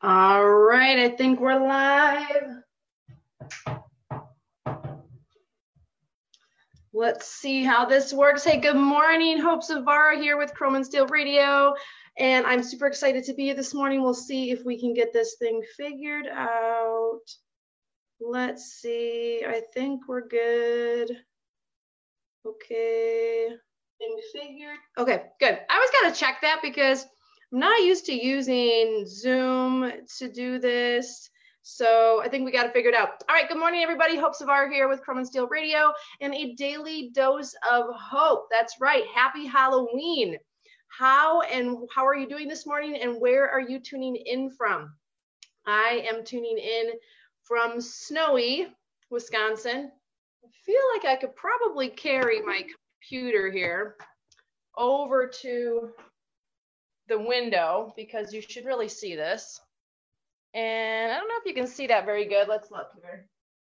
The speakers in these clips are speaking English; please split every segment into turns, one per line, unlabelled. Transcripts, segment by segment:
All right, I think we're live. Let's see how this works. Hey, good morning. Hope Savara here with Chrome and Steel Radio. And I'm super excited to be here this morning. We'll see if we can get this thing figured out. Let's see. I think we're good. Okay. Thing figured. Okay, good. I always got to check that because I'm not used to using Zoom to do this. So I think we got to figure it out. All right, good morning, everybody. Hope Savara here with Chrome and Steel Radio and a daily dose of hope. That's right. Happy Halloween. How are you doing this morning and where are you tuning in from? I am tuning in from snowy Wisconsin. I feel like I could probably carry my computer here over to the window because you should really see this. And I don't know if you can see that very good. Let's look here.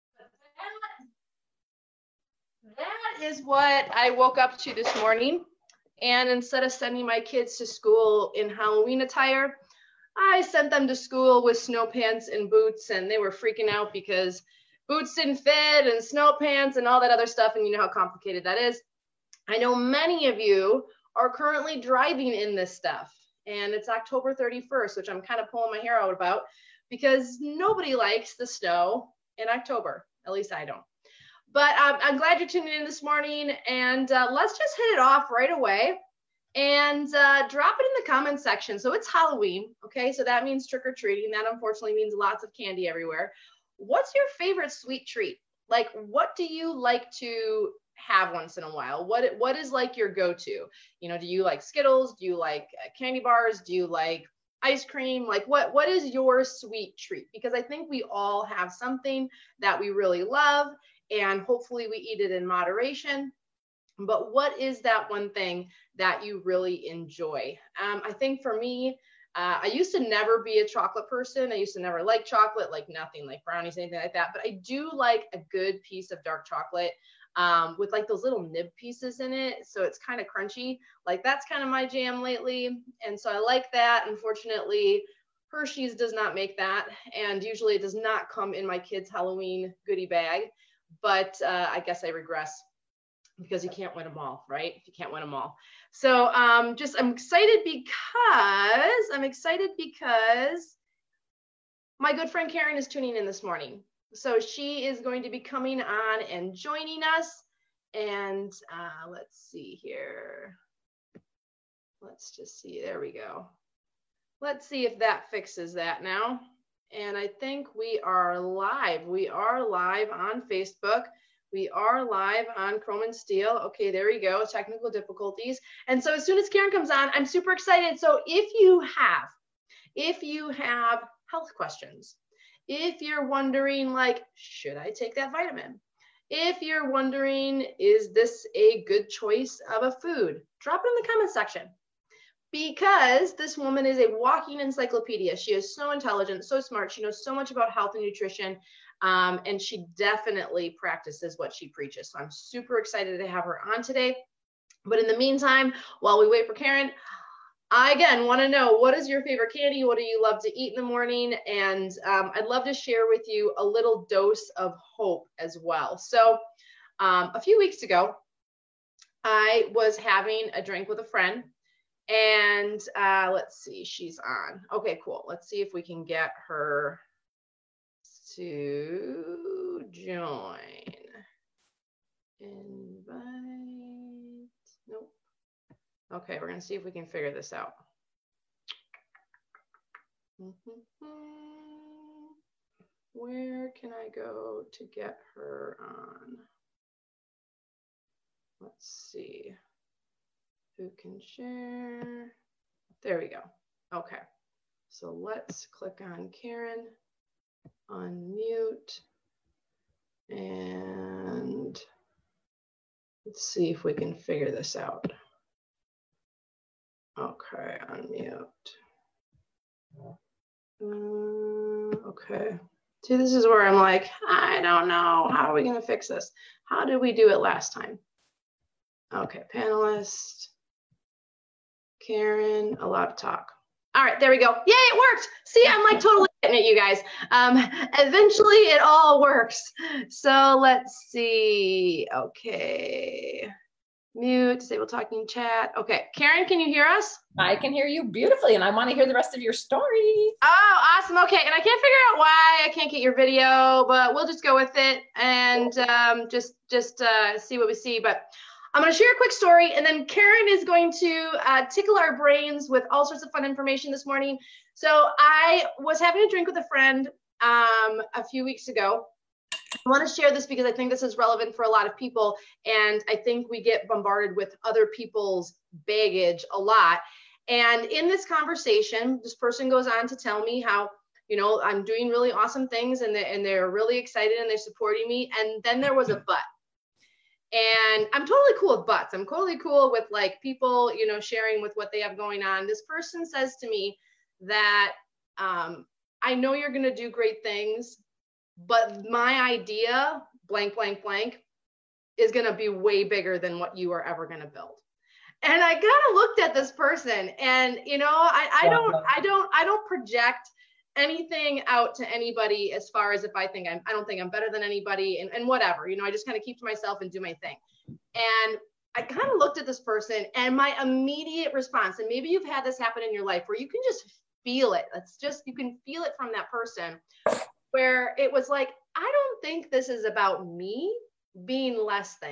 That is what I woke up to this morning. And instead of sending my kids to school in Halloween attire, I sent them to school with snow pants and boots, and they were freaking out because boots didn't fit and snow pants and all that other stuff. And you know how complicated that is. I know many of you are currently driving in this stuff. And it's October 31st, which I'm kind of pulling my hair out about because nobody likes the snow in October. At least I don't. But I'm glad you're tuning in this morning. And let's just hit it off right away and drop it in the comment section. So it's Halloween, okay? So that means trick-or-treating. That unfortunately means lots of candy everywhere. What's your favorite sweet treat? Like, what do you like to have once in a while? What is like your go-to? You know, do you like Skittles? Do you like candy bars? Do you like ice cream? Like what is your sweet treat? Because I think we all have something that we really love and hopefully we eat it in moderation. But what is that one thing that you really enjoy? I think for me, I used to never be a chocolate person. I used to never like chocolate, like nothing, like brownies, anything like that. But I do like a good piece of dark chocolate with like those little nib pieces in it. So it's kind of crunchy. Like that's kind of my jam lately. And so I like that. Unfortunately, Hershey's does not make that. And usually it does not come in my kids' Halloween goodie bag. But I guess I regress because you can't win them all, right? You can't win them all. So I'm excited because my good friend Karen is tuning in this morning. So she is going to be coming on and joining us. And let's see here. Let's just see, there we go. Let's see if that fixes that now. And I think we are live. We are live on Facebook. We are live on Chrome and Steel. Okay, there we go, technical difficulties. And so as soon as Karen comes on, I'm super excited. So if you have health questions, if you're wondering like, should I take that vitamin? If you're wondering, is this a good choice of a food? Drop it in the comment section. Because this woman is a walking encyclopedia. She is so intelligent, so smart. She knows so much about health and nutrition. And she definitely practices what she preaches. So I'm super excited to have her on today. But in the meantime, while we wait for Karen, I again want to know, what is your favorite candy? What do you love to eat in the morning? And I'd love to share with you a little dose of hope as well. So a few weeks ago, I was having a drink with a friend. And let's see, she's on. Okay, cool. Let's see if we can get her to join. Invite. Nope. Okay, we're going to see if we can figure this out. Where can I go to get her on? Let's see. Who can share? There we go. Okay. So let's click on Karen, unmute, and let's see if we can figure this out. Okay, unmute. Okay. See, this is where I'm like, I don't know. How are we going to fix this? How did we do it last time? Okay, panelist. Karen, allowed to talk. All right, there we go. Yay, it worked. See, I'm like totally getting it, you guys. Eventually it all works. So let's see. Okay. Mute, disable talking chat. Okay, Karen, can you hear us?
I can hear you beautifully, and I want to hear the rest of your story.
Oh, awesome. Okay, and I can't figure out why I can't get your video, but we'll just go with it and just see what we see. But I'm going to share a quick story, and then Karen is going to tickle our brains with all sorts of fun information this morning. So I was having a drink with a friend a few weeks ago. I want to share this because I think this is relevant for a lot of people, and I think we get bombarded with other people's baggage a lot. And in this conversation, this person goes on to tell me how, you know, I'm doing really awesome things, and they're really excited and they're supporting me. And then there was a but. And I'm totally cool with butts. I'm totally cool with like people, you know, sharing with what they have going on. This person says to me that I know you're going to do great things, but my idea, blank, blank, blank, is going to be way bigger than what you are ever going to build. And I kind of looked at this person, and you know, I don't project anything out to anybody as far as if I don't think I'm better than anybody, and whatever, you know, I just kind of keep to myself and do my thing. And I kind of looked at this person, and my immediate response, and maybe you've had this happen in your life where you can just feel it. You can feel it from that person, where it was like, I don't think this is about me being less than.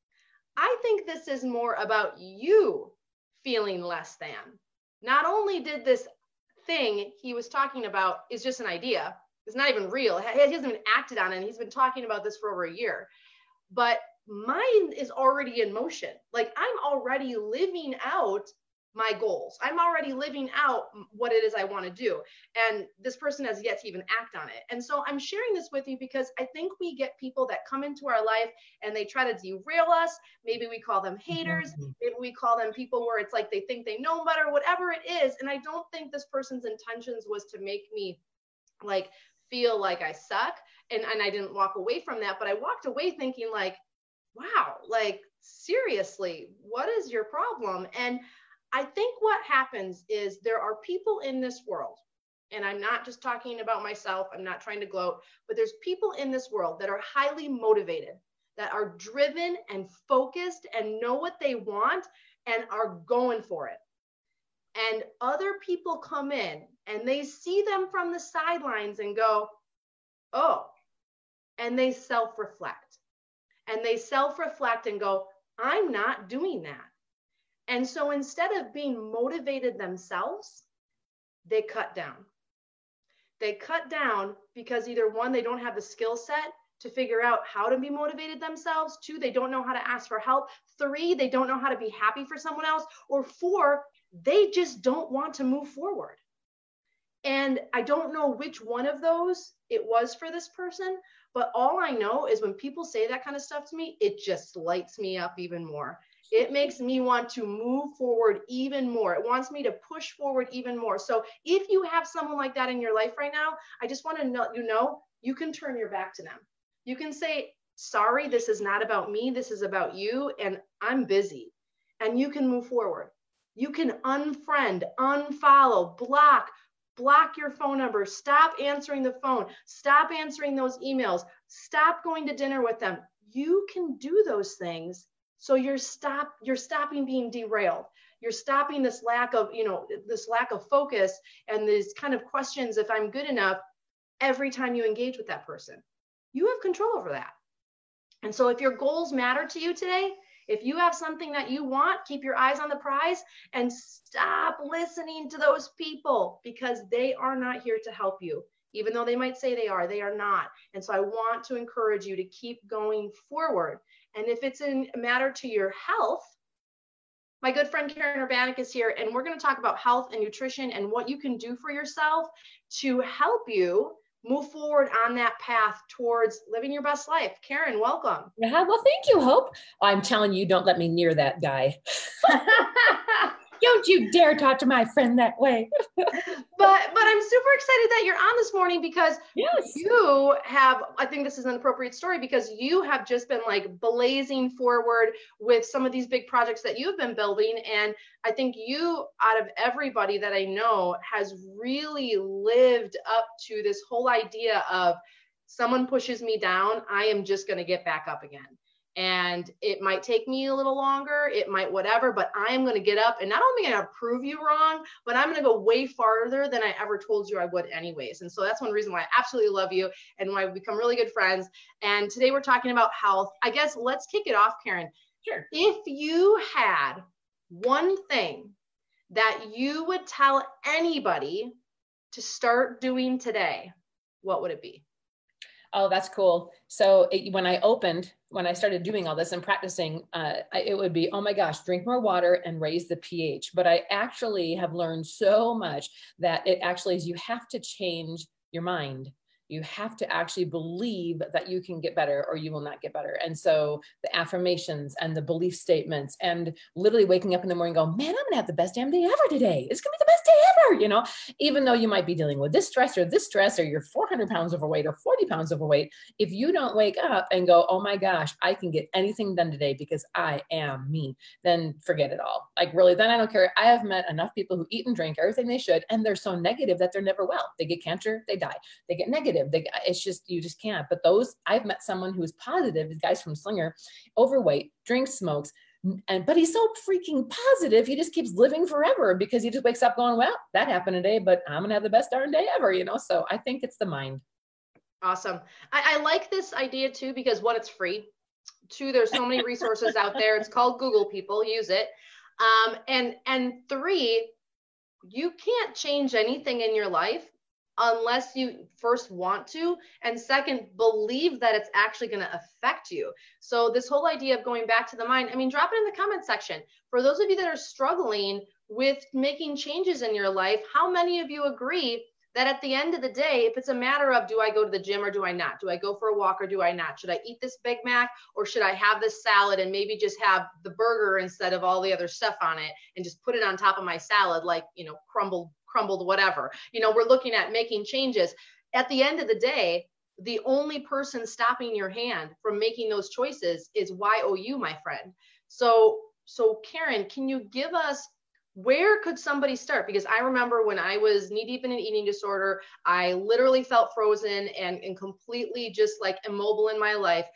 I think this is more about you feeling less than. Not only did this thing he was talking about is just an idea, it's not even real, he hasn't even acted on it, and he's been talking about this for over a year, but mine is already in motion. Like, I'm already living out my goals. I'm already living out what it is I want to do. And this person has yet to even act on it. And so I'm sharing this with you because I think we get people that come into our life and they try to derail us. Maybe we call them haters. Maybe we call them people where it's like they think they know better, whatever it is. And I don't think this person's intentions was to make me like feel like I suck. And I didn't walk away from that, but I walked away thinking like, wow, like seriously, what is your problem? And I think what happens is there are people in this world, and I'm not just talking about myself, I'm not trying to gloat, but there's people in this world that are highly motivated, that are driven and focused and know what they want and are going for it. And other people come in and they see them from the sidelines and go, oh, and they self-reflect. And they self-reflect and go, I'm not doing that. And so instead of being motivated themselves, they cut down. They cut down because either one, they don't have the skill set to figure out how to be motivated themselves. Two, they don't know how to ask for help. Three, they don't know how to be happy for someone else. Or four, they just don't want to move forward. And I don't know which one of those it was for this person, but all I know is when people say that kind of stuff to me, it just lights me up even more. It makes me want to move forward even more. It wants me to push forward even more. So if you have someone like that in your life right now, I just want to let you know, you can turn your back to them. You can say, sorry, this is not about me. This is about you. And I'm busy. And you can move forward. You can unfriend, unfollow, block your phone number. Stop answering the phone. Stop answering those emails. Stop going to dinner with them. You can do those things. So you're stopping being derailed. You're stopping this lack of focus and these kind of questions, if I'm good enough, every time you engage with that person. You have control over that. And so if your goals matter to you today, if you have something that you want, keep your eyes on the prize and stop listening to those people, because they are not here to help you. Even though they might say they are not. And so I want to encourage you to keep going forward. And if it's a matter to your health, my good friend Karen Urbanek is here, and we're going to talk about health and nutrition and what you can do for yourself to help you move forward on that path towards living your best life. Karen, welcome.
Yeah, well, thank you, Hope. I'm telling you, don't let me near that guy. Don't you dare talk to my friend that way.
But I'm super excited that you're on this morning because
Yes.
you have, I think this is an appropriate story because you have just been like blazing forward with some of these big projects that you've been building. And I think you, out of everybody that I know, has really lived up to this whole idea of someone pushes me down, I am just going to get back up again. And it might take me a little longer, it might whatever, but I'm going to get up and not only going to prove you wrong, but I'm going to go way farther than I ever told you I would anyways. And so that's one reason why I absolutely love you and why we've become really good friends. And today we're talking about health. I guess let's kick it off, Karen.
Sure.
If you had one thing that you would tell anybody to start doing today, what would it be?
Oh, that's cool. So when I started doing all this and practicing, it would be, oh my gosh, drink more water and raise the pH. But I actually have learned so much that it actually is, you have to change your mind. You have to actually believe that you can get better or you will not get better. And so the affirmations and the belief statements and literally waking up in the morning and go, man, I'm going to have the best damn day ever today. It's going to be the best day ever. Even though you might be dealing with this stress, or you're 400 pounds overweight or 40 pounds overweight, if you don't wake up and go, oh my gosh, I can get anything done today because I am me, then forget it all. Like really, then I don't care. I have met enough people who eat and drink everything they should, and they're so negative that they're never well. They get cancer, they die. They get negative. It's just, you just can't. But I've met someone who's positive, these guys from Slinger, overweight, drinks, smokes, but he's so freaking positive. He just keeps living forever because he just wakes up going, well, that happened today, but I'm going to have the best darn day ever, So I think it's the mind.
Awesome. I like this idea too, because one, it's free. Two, there's so many resources out there. It's called Google, people use it. And three, you can't change anything in your life unless you first want to, and second, believe that it's actually going to affect you. So this whole idea of going back to the mind, drop it in the comment section. For those of you that are struggling with making changes in your life, how many of you agree that at the end of the day, if it's a matter of, do I go to the gym or do I not? Do I go for a walk or do I not? Should I eat this Big Mac or should I have this salad and maybe just have the burger instead of all the other stuff on it and just put it on top of my salad, like, crumbled whatever. We're looking at making changes. At the end of the day, the only person stopping your hand from making those choices is YOU, my friend. So Karen, can you give us, where could somebody start? Because I remember when I was knee deep in an eating disorder, I literally felt frozen and completely just like immobile in my life.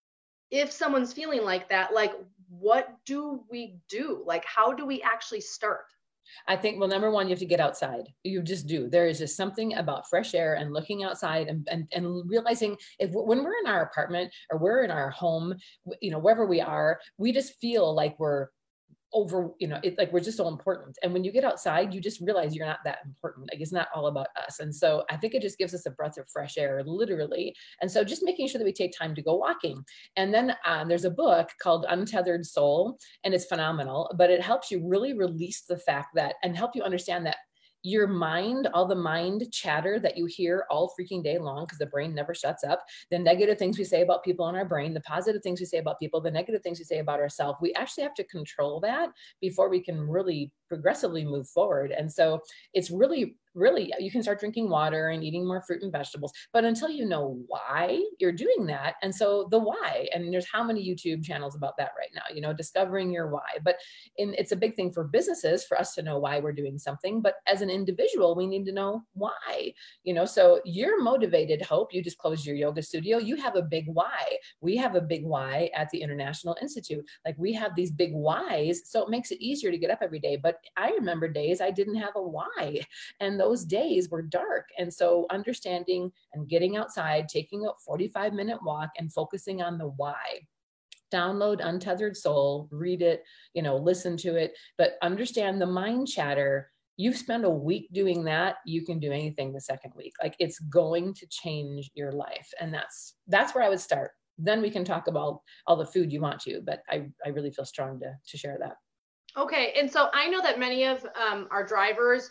If someone's feeling like that, like, what do we do? Like, how do we actually start?
I think, well, number one, you have to get outside. You just do. There is just something about fresh air and looking outside and realizing when we're in our apartment or we're in our home, wherever we are, we just feel like we're over, it's like we're just so important. And when you get outside, you just realize you're not that important. Like, it's not all about us. And so I think it just gives us a breath of fresh air, literally. And so just making sure that we take time to go walking. And then there's a book called Untethered Soul, and it's phenomenal, but it helps you really release the fact that, and help you understand that your mind, all the mind chatter that you hear all freaking day long, because the brain never shuts up, the negative things we say about people in our brain, the positive things we say about people, the negative things we say about ourselves, we actually have to control that before we can really progressively move forward. And so it's really, you can start drinking water and eating more fruit and vegetables, but until you know why you're doing that. And so the why, and there's how many YouTube channels about that right now, discovering your why. But it's a big thing for businesses, for us to know why we're doing something. But as an individual, we need to know why, so you're motivated. Hope you just closed your yoga studio. You have a big why. We have a big why at the International Institute. Like, we have these big whys. So it makes it easier to get up every day. But I remember days I didn't have a why. And those days were dark. And so understanding and getting outside, taking a 45-minute walk and focusing on the why. Download Untethered Soul, read it, listen to it, but understand the mind chatter. You've spent a week doing that, you can do anything the second week. Like, it's going to change your life. And that's where I would start. Then we can talk about all the food you want to, but I really feel strong to share that.
Okay. And so I know that many of our drivers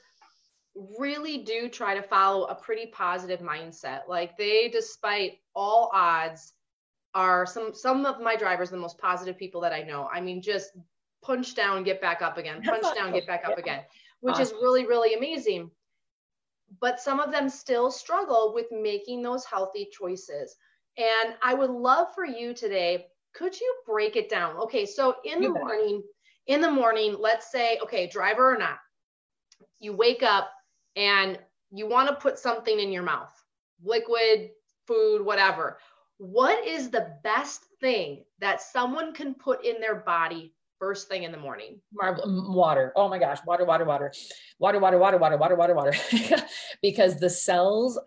really do try to follow a pretty positive mindset. Like, they, despite all odds, are some of my drivers the most positive people that I know. Just punch down, get back up again, punch down, get back up again, which
Awesome.
is really, really amazing. But some of them still struggle with making those healthy choices. And I would love for you today, could you break it down? Okay, so in the morning, let's say, okay, driver or not, you wake up and you want to put something in your mouth, liquid, food, whatever. What is the best thing that someone can put in their body first thing in the morning?
Water. Oh my gosh. Water. Because the cells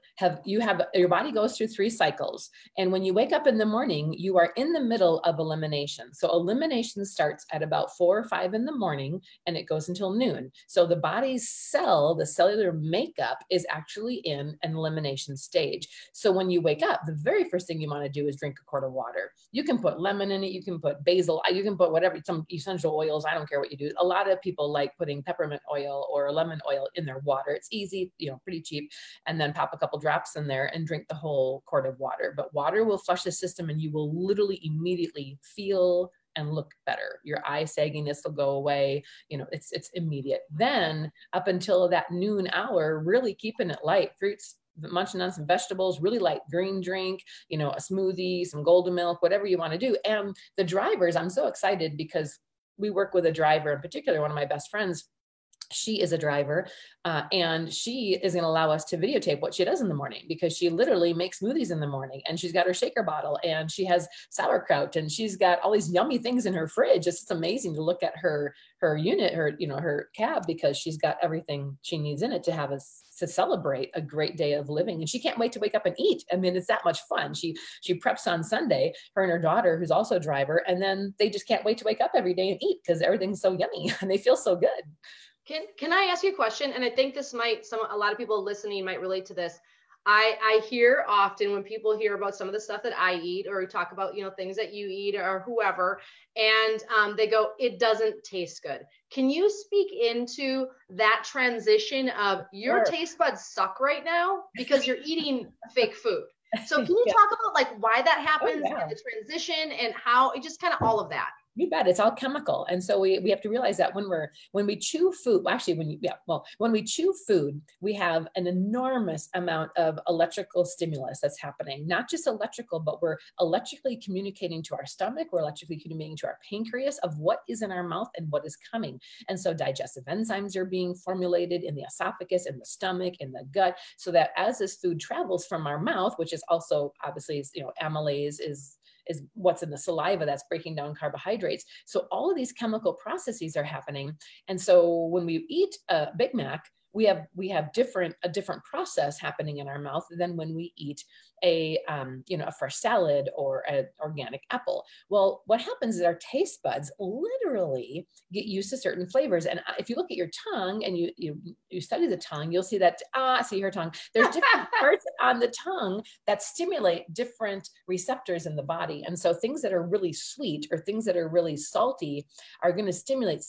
your body goes through 3 cycles. And when you wake up in the morning, you are in the middle of elimination. So elimination starts at about 4 or 5 in the morning and it goes until noon. So the body's the cellular makeup is actually in an elimination stage. So when you wake up, the very first thing you want to do is drink a quart of water. You can put lemon in it. You can put basil. You can put whatever, some essential oils. I don't care what you do. A lot of people like putting peppermint oil or lemon oil in their water. It's easy, pretty cheap. And then pop a couple drops in there and drink the whole quart of water. But water will flush the system and you will literally immediately feel and look better. Your eye sagginess will go away. It's immediate. Then up until that noon hour, really keeping it light, fruits, munching on some vegetables, really light green drink, a smoothie, some golden milk, whatever you want to do. And the drivers, I'm so excited because we work with a driver in particular, one of my best friends. She is a driver and she is going to allow us to videotape what she does in the morning because she literally makes smoothies in the morning and she's got her shaker bottle and she has sauerkraut and she's got all these yummy things in her fridge. It's amazing to look at her unit, her cab, because she's got everything she needs in it to celebrate a great day of living. And she can't wait to wake up and eat. I mean, it's that much fun. She preps on Sunday, her and her daughter, who's also a driver, and then they just can't wait to wake up every day and eat because everything's so yummy and they feel so good.
Can I ask you a question? And I think this a lot of people listening might relate to this. I hear often when people hear about some of the stuff that I eat or talk about, things that you eat or whoever, and they go, it doesn't taste good. Can you speak into that transition of your taste buds suck right now because you're eating fake food? So can you talk about like why that happens and the transition and how it just kind of all of that?
You bet. It's all chemical. And so we have to realize that when we chew food, when we chew food, we have an enormous amount of electrical stimulus that's happening, not just electrical, but we're electrically communicating to our stomach. We're electrically communicating to our pancreas of what is in our mouth and what is coming. And so digestive enzymes are being formulated in the esophagus, in the stomach, in the gut, so that as this food travels from our mouth, which is also obviously, amylase is what's in the saliva that's breaking down carbohydrates. So all of these chemical processes are happening. And so when we eat a Big Mac, we have a different process happening in our mouth than when we eat a fresh salad or an organic apple. Well, what happens is our taste buds literally get used to certain flavors. And if you look at your tongue and you study the tongue, you'll see that, see her tongue. There's different parts on the tongue that stimulate different receptors in the body. And so things that are really sweet or things that are really salty are going to stimulate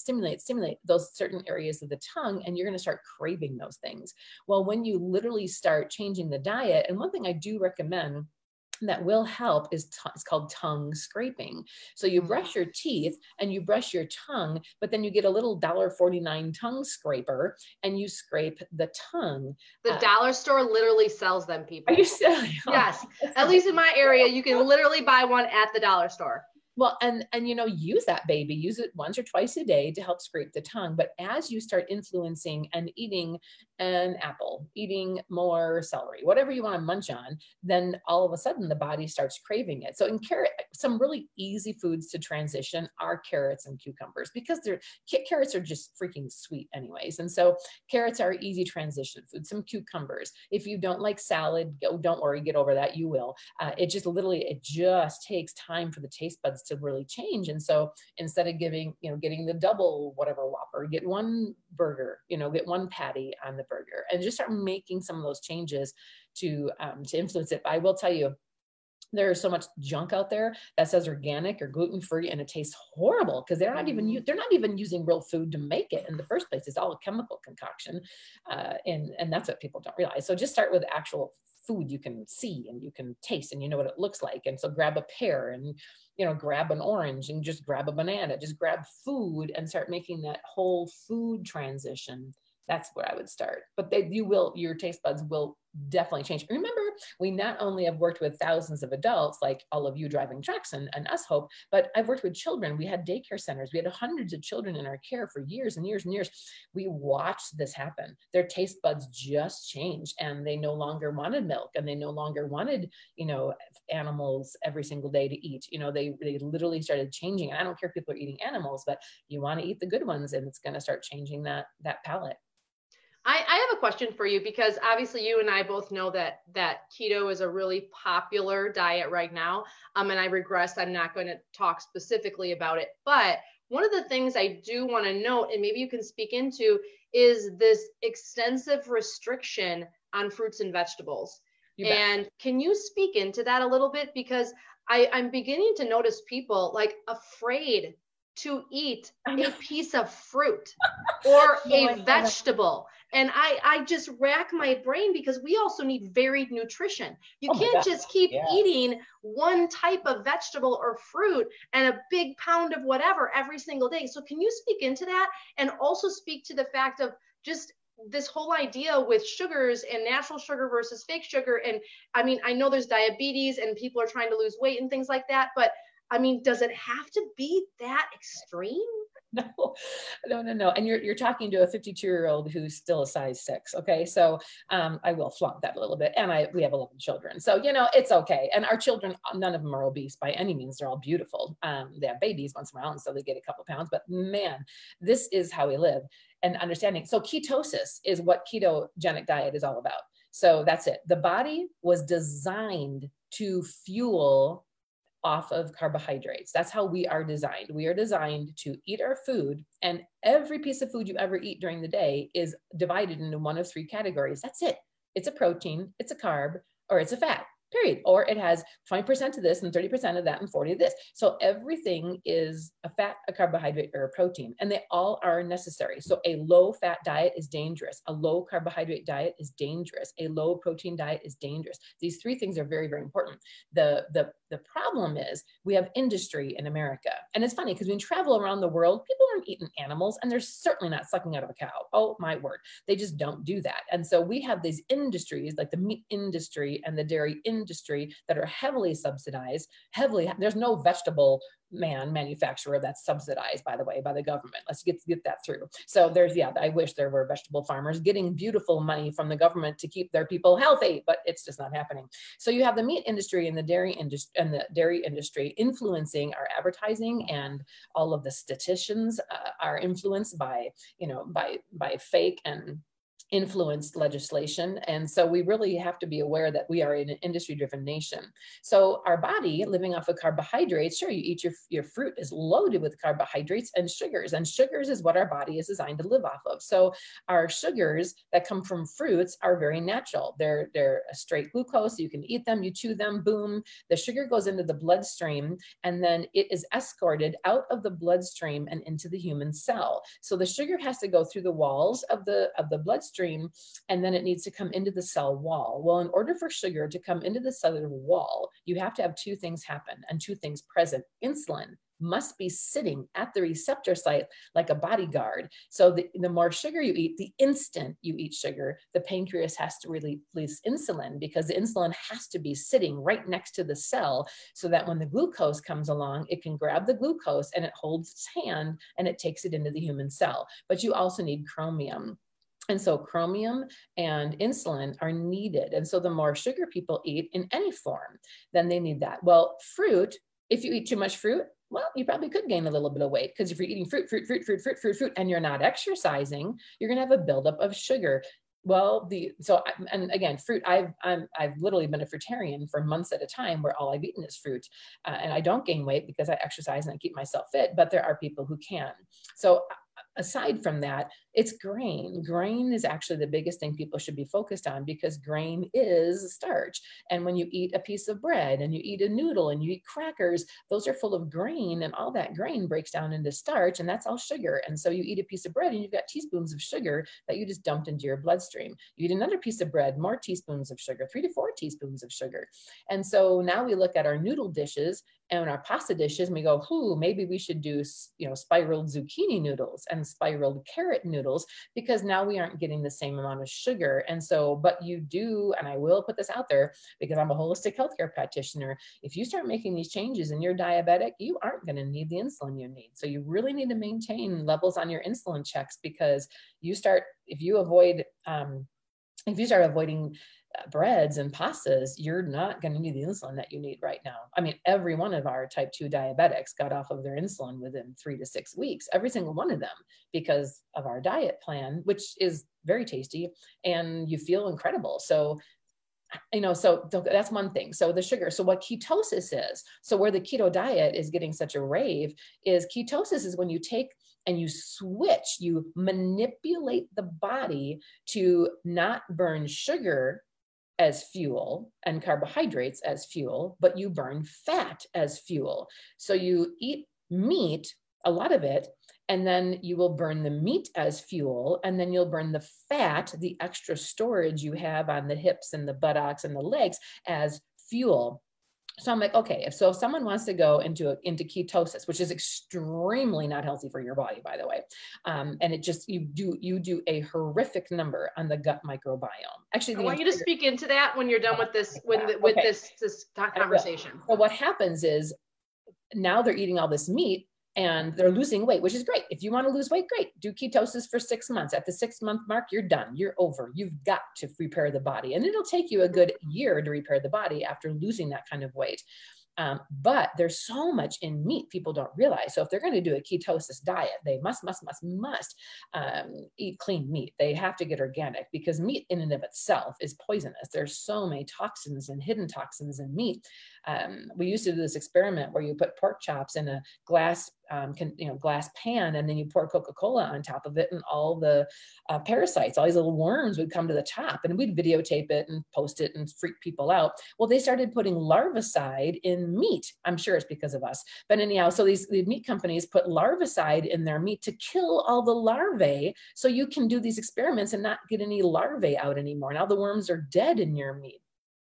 those certain areas of the tongue. And you're going to start craving those things. Well, when you literally start changing the diet, and one thing I do recommend that will help is it's called tongue scraping. So you brush your teeth and you brush your tongue, but then you get a little $1.49 tongue scraper and you scrape the tongue.
The dollar store literally sells them, people.
Are you silly?
Yes. At least in my area, you can literally buy one at the dollar store.
Well, and use that baby, use it once or twice a day to help scrape the tongue. But as you start influencing and eating an apple, eating more celery, whatever you want to munch on, then all of a sudden the body starts craving it. So in some really easy foods to transition are carrots and cucumbers because carrots are just freaking sweet anyways. And so carrots are easy transition food. Some cucumbers. If you don't like salad, don't worry, get over that. You will. It just takes time for the taste buds to really change. And so instead of getting the double whatever Whopper, get one burger, get one patty on the burger and just start making some of those changes to influence it. But I will tell you, there's so much junk out there that says organic or gluten-free and it tastes horrible because they're not even using real food to make it in the first place. It's all a chemical concoction. And that's what people don't realize. So just start with actual food you can see and you can taste and you know what it looks like. And so grab a pear and, you know, grab an orange and just grab a banana, just grab food and start making that whole food transition. That's where I would start. But your taste buds will definitely change. Remember, we not only have worked with thousands of adults, like all of you driving trucks and us, Hope, but I've worked with children. We had daycare centers. We had hundreds of children in our care for years and years and years. We watched this happen. Their taste buds just changed, and they no longer wanted milk, and they no longer wanted, you know, animals every single day to eat. You know, they literally started changing. And I don't care if people are eating animals, but you want to eat the good ones, and it's going to start changing that palate.
I have a question for you, because obviously you and I both know that keto is a really popular diet right now. And I regress, I'm not going to talk specifically about it. But one of the things I do want to note, and maybe you can speak into, is this extensive restriction on fruits and vegetables. And can you speak into that a little bit? Because I'm beginning to notice people like afraid to eat a piece of fruit or a vegetable. And I just rack my brain, because we also need varied nutrition. You can't just keep eating one type of vegetable or fruit and a big pound of whatever every single day. So can you speak into that, and also speak to the fact of just this whole idea with sugars and natural sugar versus fake sugar? And I mean, I know there's diabetes and people are trying to lose weight and things like that, but I mean, does it have to be that extreme?
No. And you're talking to a 52-year-old who's still a size 6. Okay. So I will flaunt that a little bit. And we have 11 children. So, you know, it's okay. And our children, none of them are obese by any means. They're all beautiful. They have babies once in a while, and so they get a couple pounds, but man, this is how we live, and understanding. So ketosis is what ketogenic diet is all about. So that's it. The body was designed to fuel off of carbohydrates. That's how we are designed. We are designed to eat our food, and every piece of food you ever eat during the day is divided into one of 3 categories. That's it. It's a protein, it's a carb, or it's a fat. Period. Or it has 20% of this and 30% of that and 40 of this. So everything is a fat, a carbohydrate, or a protein, and they all are necessary. So a low fat diet is dangerous. A low carbohydrate diet is dangerous. A low protein diet is dangerous. These 3 things are very, very important. The problem is we have industry in America. And it's funny, because when you travel around the world, people aren't eating animals, and they're certainly not sucking out of a cow. Oh my word. They just don't do that. And so we have these industries like the meat industry and the dairy industry that are heavily subsidized, there's no vegetable manufacturer that's subsidized, by the way, by the government. Let's get that through. So I wish there were vegetable farmers getting beautiful money from the government to keep their people healthy, but it's just not happening. So you have the meat industry and the dairy industry influencing our advertising, and all of the statisticians are influenced by fake and influenced legislation. And so we really have to be aware that we are in an industry-driven nation. So our body, living off of carbohydrates, sure, you eat your fruit is loaded with carbohydrates and sugars is what our body is designed to live off of. So our sugars that come from fruits are very natural. They're a straight glucose. You can eat them, you chew them, boom. The sugar goes into the bloodstream, and then it is escorted out of the bloodstream and into the human cell. So the sugar has to go through the walls of the bloodstream, and then it needs to come into the cell wall. Well, in order for sugar to come into the cellular wall, you have to have 2 things happen and 2 things present. Insulin must be sitting at the receptor site like a bodyguard. So the more sugar you eat, the instant you eat sugar, the pancreas has to release insulin, because the insulin has to be sitting right next to the cell, so that when the glucose comes along, it can grab the glucose and it holds its hand and it takes it into the human cell. But you also need chromium. And so chromium and insulin are needed. And so the more sugar people eat in any form, then they need that. Well, fruit, if you eat too much fruit, well, you probably could gain a little bit of weight, because if you're eating fruit, and you're not exercising, you're going to have a buildup of sugar. Well, and again, fruit, I've literally been a fruitarian for months at a time, where all I've eaten is fruit, and I don't gain weight because I exercise and I keep myself fit, but there are people who can. So aside from that, it's grain. Grain is actually the biggest thing people should be focused on, because grain is starch. And when you eat a piece of bread and you eat a noodle and you eat crackers, those are full of grain, and all that grain breaks down into starch, and that's all sugar. And so you eat a piece of bread and you've got teaspoons of sugar that you just dumped into your bloodstream. You eat another piece of bread, more teaspoons of sugar, 3 to 4 teaspoons of sugar. And so now we look at our noodle dishes and our pasta dishes and we go, maybe we should do, spiraled zucchini noodles and spiraled carrot noodles, because now we aren't getting the same amount of sugar. And so, but you do, and I will put this out there because I'm a holistic healthcare practitioner, if you start making these changes and you're diabetic, you aren't going to need the insulin you need. So you really need to maintain levels on your insulin checks, because if you start avoiding breads and pastas, you're not going to need the insulin that you need right now. I mean, every one of our type 2 diabetics got off of their insulin within 3 to 6 weeks, every single one of them, because of our diet plan, which is very tasty and you feel incredible. So so that's one thing. So the sugar, so what ketosis is, so where the keto diet is getting such a rave is ketosis is when you take and you switch, you manipulate the body to not burn sugar as fuel and carbohydrates as fuel, but you burn fat as fuel. So you eat meat, a lot of it, and then you will burn the meat as fuel, and then you'll burn the fat, the extra storage you have on the hips and the buttocks and the legs, as fuel. So I'm like, okay, if someone wants to go into ketosis, which is extremely not healthy for your body, by the way, and it just, you do a horrific number on the gut microbiome. Actually,
I want you to speak into that when you're done with this, this conversation.
So what happens is now they're eating all this meat and they're losing weight, which is great. If you want to lose weight, great. Do ketosis for 6 months. At the 6-month mark, you're done. You're over. You've got to repair the body. And it'll take you a good year to repair the body after losing that kind of weight. But there's so much in meat people don't realize. So if they're going to do a ketosis diet, they must eat clean meat. They have to get organic, because meat in and of itself is poisonous. There's so many toxins and hidden toxins in meat. We used to do this experiment where you put pork chops in a glass glass pan, and then you pour Coca-Cola on top of it, and all the parasites, all these little worms would come to the top, and we'd videotape it and post it and freak people out. Well, they started putting larvicide in meat. I'm sure it's because of us. But anyhow, so the meat companies put larvicide in their meat to kill all the larvae, so you can do these experiments and not get any larvae out anymore. Now the worms are dead in your meat.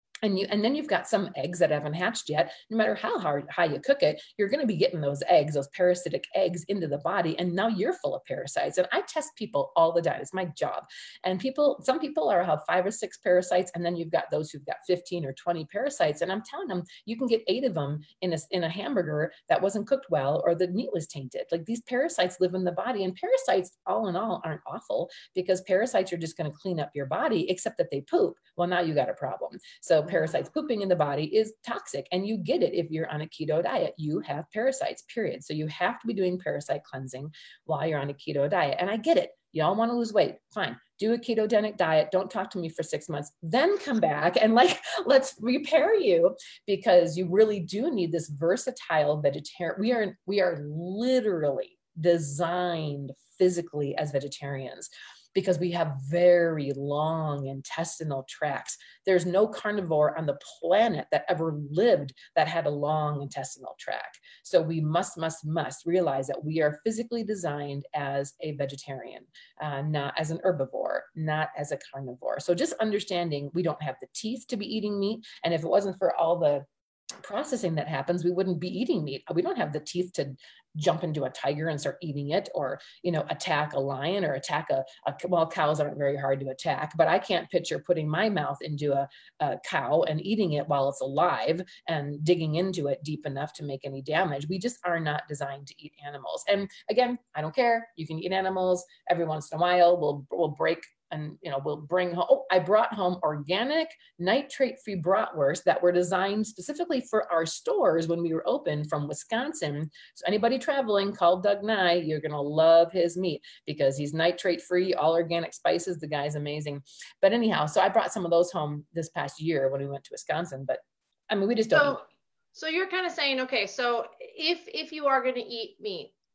And then you've got some eggs that haven't hatched yet. No matter how you cook it, you're going to be getting those eggs, those parasitic eggs, into the body. And now you're full of parasites. And I test people all the time. It's my job. And some people have 5 or 6 parasites. And then you've got those who've got 15 or 20 parasites. And I'm telling them, you can get 8 of them in a hamburger that wasn't cooked well, or the meat was tainted. Like, these parasites live in the body. And parasites, all in all, aren't awful, because parasites are just going to clean up your body, except that they poop. Well, now you got a problem. So parasites pooping in the body is toxic, and you get it if you're on a keto diet. You have parasites, period. So you have to be doing parasite cleansing while you're on a keto diet. And I get it. Y'all want to lose weight. Fine. Do a ketogenic diet. Don't talk to me for 6 months. Then come back and let's repair you, because you really do need this versatile vegetarian. We are literally designed physically as vegetarians, because we have very long intestinal tracts. There's no carnivore on the planet that ever lived that had a long intestinal tract. So we must realize that we are physically designed as a vegetarian, not as an herbivore, not as a carnivore. So just understanding we don't have the teeth to be eating meat. And if it wasn't for all the processing that happens, we wouldn't be eating meat. We don't have the teeth to jump into a tiger and start eating it, or attack a lion, or attack well, cows aren't very hard to attack, but I can't picture putting my mouth into a cow and eating it while it's alive and digging into it deep enough to make any damage. We just are not designed to eat animals. And again, I don't care. You can eat animals. Every once in a while we'll break, and we'll bring home. I brought home organic, nitrate-free bratwurst that were designed specifically for our stores when we were open, from Wisconsin. So anybody traveling, call Doug Nye. You're gonna love his meat, because he's nitrate-free, all organic spices. The guy's amazing. But anyhow, so I brought some of those home this past year when we went to Wisconsin. But I mean, we just don't.
So you're kind of saying, okay, so if you are going to eat meat,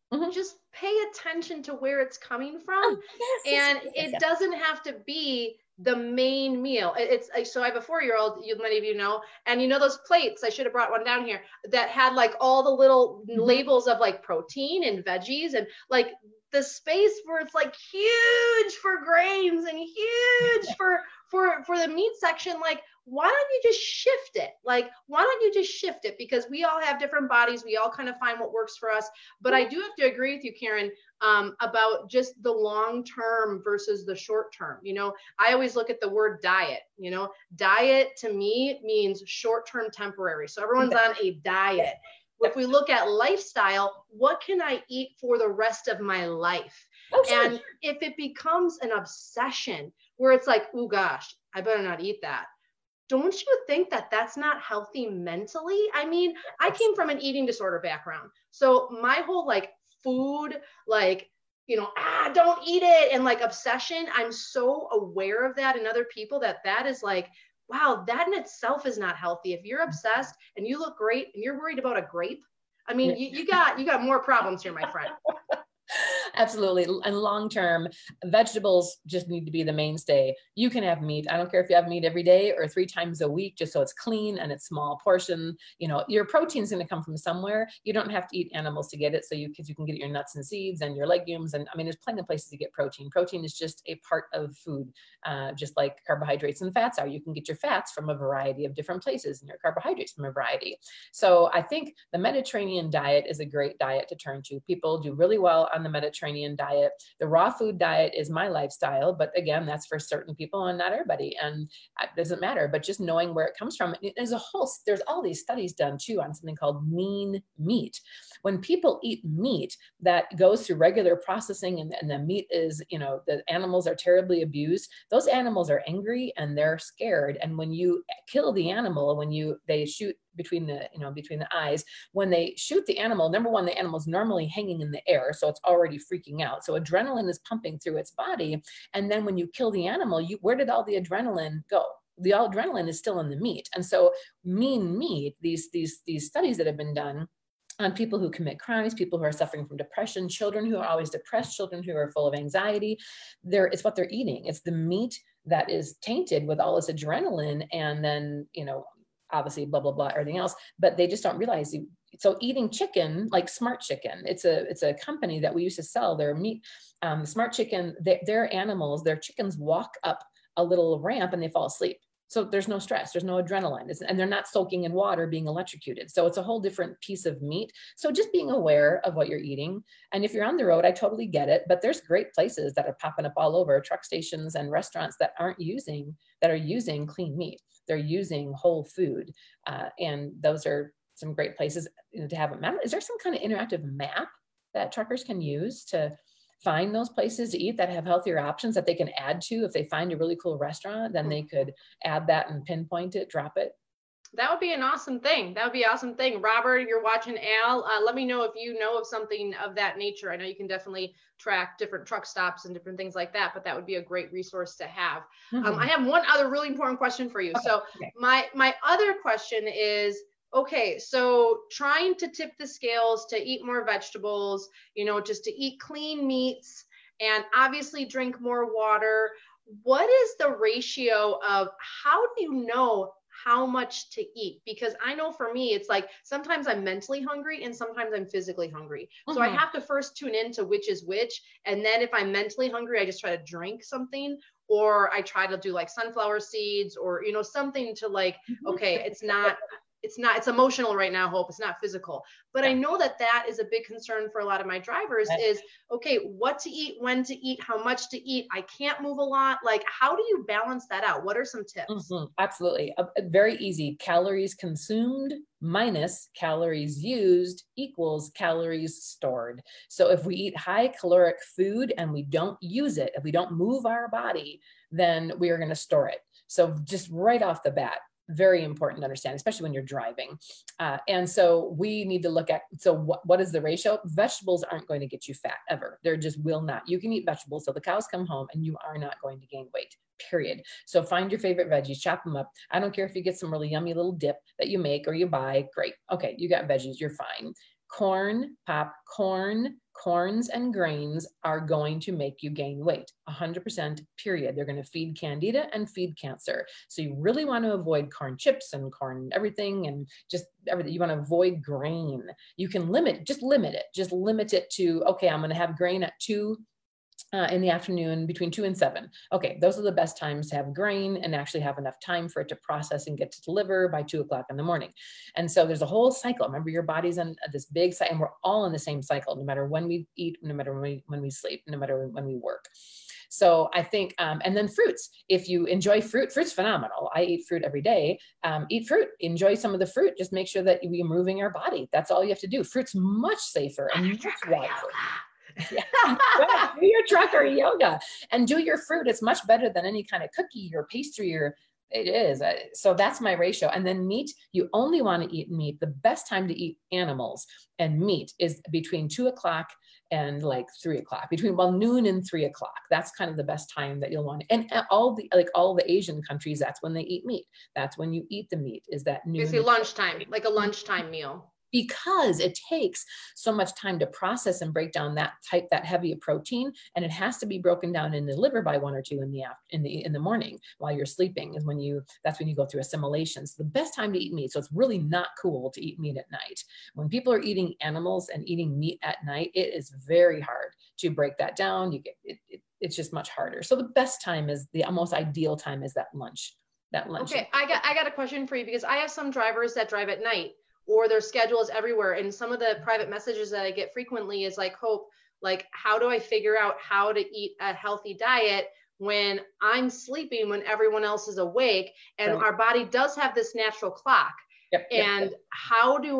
just pay attention to where it's coming from.
Oh, yes,
And it doesn't have to be the main meal. It's so I have a 4-year-old, many of you know, and you know those plates, I should have brought one down here, that had like all the little labels of like protein and veggies, and like the space where it's like huge for grains and huge for the meat section. Like, why don't you just shift it? Like, why don't you just shift it? Because we all have different bodies. We all kind of find what works for us. But I do have to agree with you, Karen, about just the long term versus the short term. You know, I always look at the word diet. You know, diet to me means short term, temporary. So everyone's on a diet. If we look at lifestyle, what can I eat for the rest of my life? And if it becomes an obsession where it's like, oh gosh, I better not eat that. Don't you think that that's not healthy mentally? I mean, I came from an eating disorder background. So my whole like food, like, you know, don't eat it, and like obsession, I'm so aware of that in other people that is like, wow, that in itself is not healthy. If you're obsessed and you look great and you're worried about a grape, I mean, you got more problems here, my friend.
Absolutely. And long-term, vegetables just need to be the mainstay. You can have meat. I don't care if you have meat every day or 3 times a week, just so it's clean and it's small portion. You know, your protein's going to come from somewhere. You don't have to eat animals to get it. So you can get your nuts and seeds and your legumes. And I mean, there's plenty of places to get protein. Protein is just a part of food, just like carbohydrates and fats are. You can get your fats from a variety of different places and your carbohydrates from a variety. So I think the Mediterranean diet is a great diet to turn to. People do really well on the Mediterranean diet. The raw food diet is my lifestyle, but again, that's for certain people and not everybody, and it doesn't matter. But just knowing where it comes from. There's all these studies done too on something called lean meat. When people eat meat that goes through regular processing and the meat is, you know, the animals are terribly abused, those animals are angry and they're scared. And when you kill the animal, they shoot between the eyes, when they shoot the animal, number one, the animal's normally hanging in the air, so it's already freaking out. So adrenaline is pumping through its body. And then when you kill the animal, where did all the adrenaline go? The adrenaline is still in the meat. And so lean meat, these studies that have been done on people who commit crimes, people who are suffering from depression, children who are always depressed, children who are full of anxiety, it's what they're eating. It's the meat that is tainted with all this adrenaline, and then, you know, obviously blah, blah, blah, everything else, but they just don't realize. So eating chicken, like Smart Chicken, it's a company that we used to sell their meat. Smart Chicken, their chickens walk up a little ramp and they fall asleep. So there's no stress, there's no adrenaline, and they're not soaking in water being electrocuted. So it's a whole different piece of meat. So just being aware of what you're eating. And if you're on the road, I totally get it, but there's great places that are popping up all over, truck stations and restaurants that are using clean meat. They're using whole food. And those are some great places, you know, to have a map. Is there some kind of interactive map that truckers can use to find those places to eat that have healthier options that they can add to? If they find a really cool restaurant, then they could add that and pinpoint it, drop it.
That would be an awesome thing. That would be an awesome thing. Robert, you're watching Al. Let me know if you know of something of that nature. I know you can definitely track different truck stops and different things like that, but that would be a great resource to have. I have one other really important question for you. Okay. So my other question is, okay, so trying to tip the scales to eat more vegetables, you know, just to eat clean meats and obviously drink more water. What is the ratio of, how do you know how much to eat? Because I know for me, it's like sometimes I'm mentally hungry and sometimes I'm physically hungry. So I have to first tune into which is which. And then if I'm mentally hungry, I just try to drink something, or I try to do like sunflower seeds, or, you know, something to like, okay, it's emotional right now, Hope. It's not physical. But I know that is a big concern for a lot of my drivers is, okay, what to eat, when to eat, how much to eat. I can't move a lot. Like, how do you balance that out? What are some tips?
Absolutely. Very easy. Calories consumed minus calories used equals calories stored. So if we eat high caloric food and we don't use it, if we don't move our body, then we are going to store it. So just right off the bat, very important to understand, especially when you're driving. And so we need to look at, so what is the ratio? Vegetables aren't going to get you fat ever. They just will not. You can eat vegetables till the cows come home and you are not going to gain weight, period. So find your favorite veggies, chop them up. I don't care if you get some really yummy little dip that you make or you buy, great. Okay, you got veggies, you're fine. corn, popcorn, corns and grains are going to make you gain weight, 100%, period. They're going to feed candida and feed cancer. So you really want to avoid corn chips and corn everything and just everything. You want to avoid grain. You can just limit it to, okay, I'm going to have grain at 2 in the afternoon between 2 and 7. Okay, those are the best times to have grain and actually have enough time for it to process and get to the liver by 2 o'clock in the morning. And so there's a whole cycle. Remember, your body's on this big cycle, and we're all in the same cycle, no matter when we eat, no matter when we sleep, no matter when we work. So I think, and then fruits, if you enjoy fruit's phenomenal. I eat fruit every day. Eat fruit, enjoy some of the fruit. Just make sure that you're moving your body. That's all you have to do. Fruit's much safer and much wiser. Yeah. Do your truck or yoga and do your fruit. It's much better than any kind of cookie or pastry it is. So that's my ratio. And then meat, you only want to eat meat. The best time to eat animals and meat is between 2 o'clock and like 3 o'clock, between noon and 3 o'clock. That's kind of the best time that you'll want to, and all the Asian countries, that's when they eat meat. That's when you eat the meat, is that noon.
Basically lunchtime, like a lunchtime meal.
Because it takes so much time to process and break down that heavy of protein, and it has to be broken down in the liver by 1 or 2 in the morning while you're sleeping is that's when you go through assimilation. So the best time to eat meat. So it's really not cool to eat meat at night. When people are eating animals and eating meat at night, it is very hard to break that down. It's just much harder. So the best time is the most ideal time is that lunch.
Okay, I got a question for you, because I have some drivers that drive at night, or their schedule is everywhere. And some of the private messages that I get frequently is like, Hope, like, how do I figure out how to eat a healthy diet when I'm sleeping, when everyone else is awake? And
right.
Our body does have this natural clock.
Yep.
How do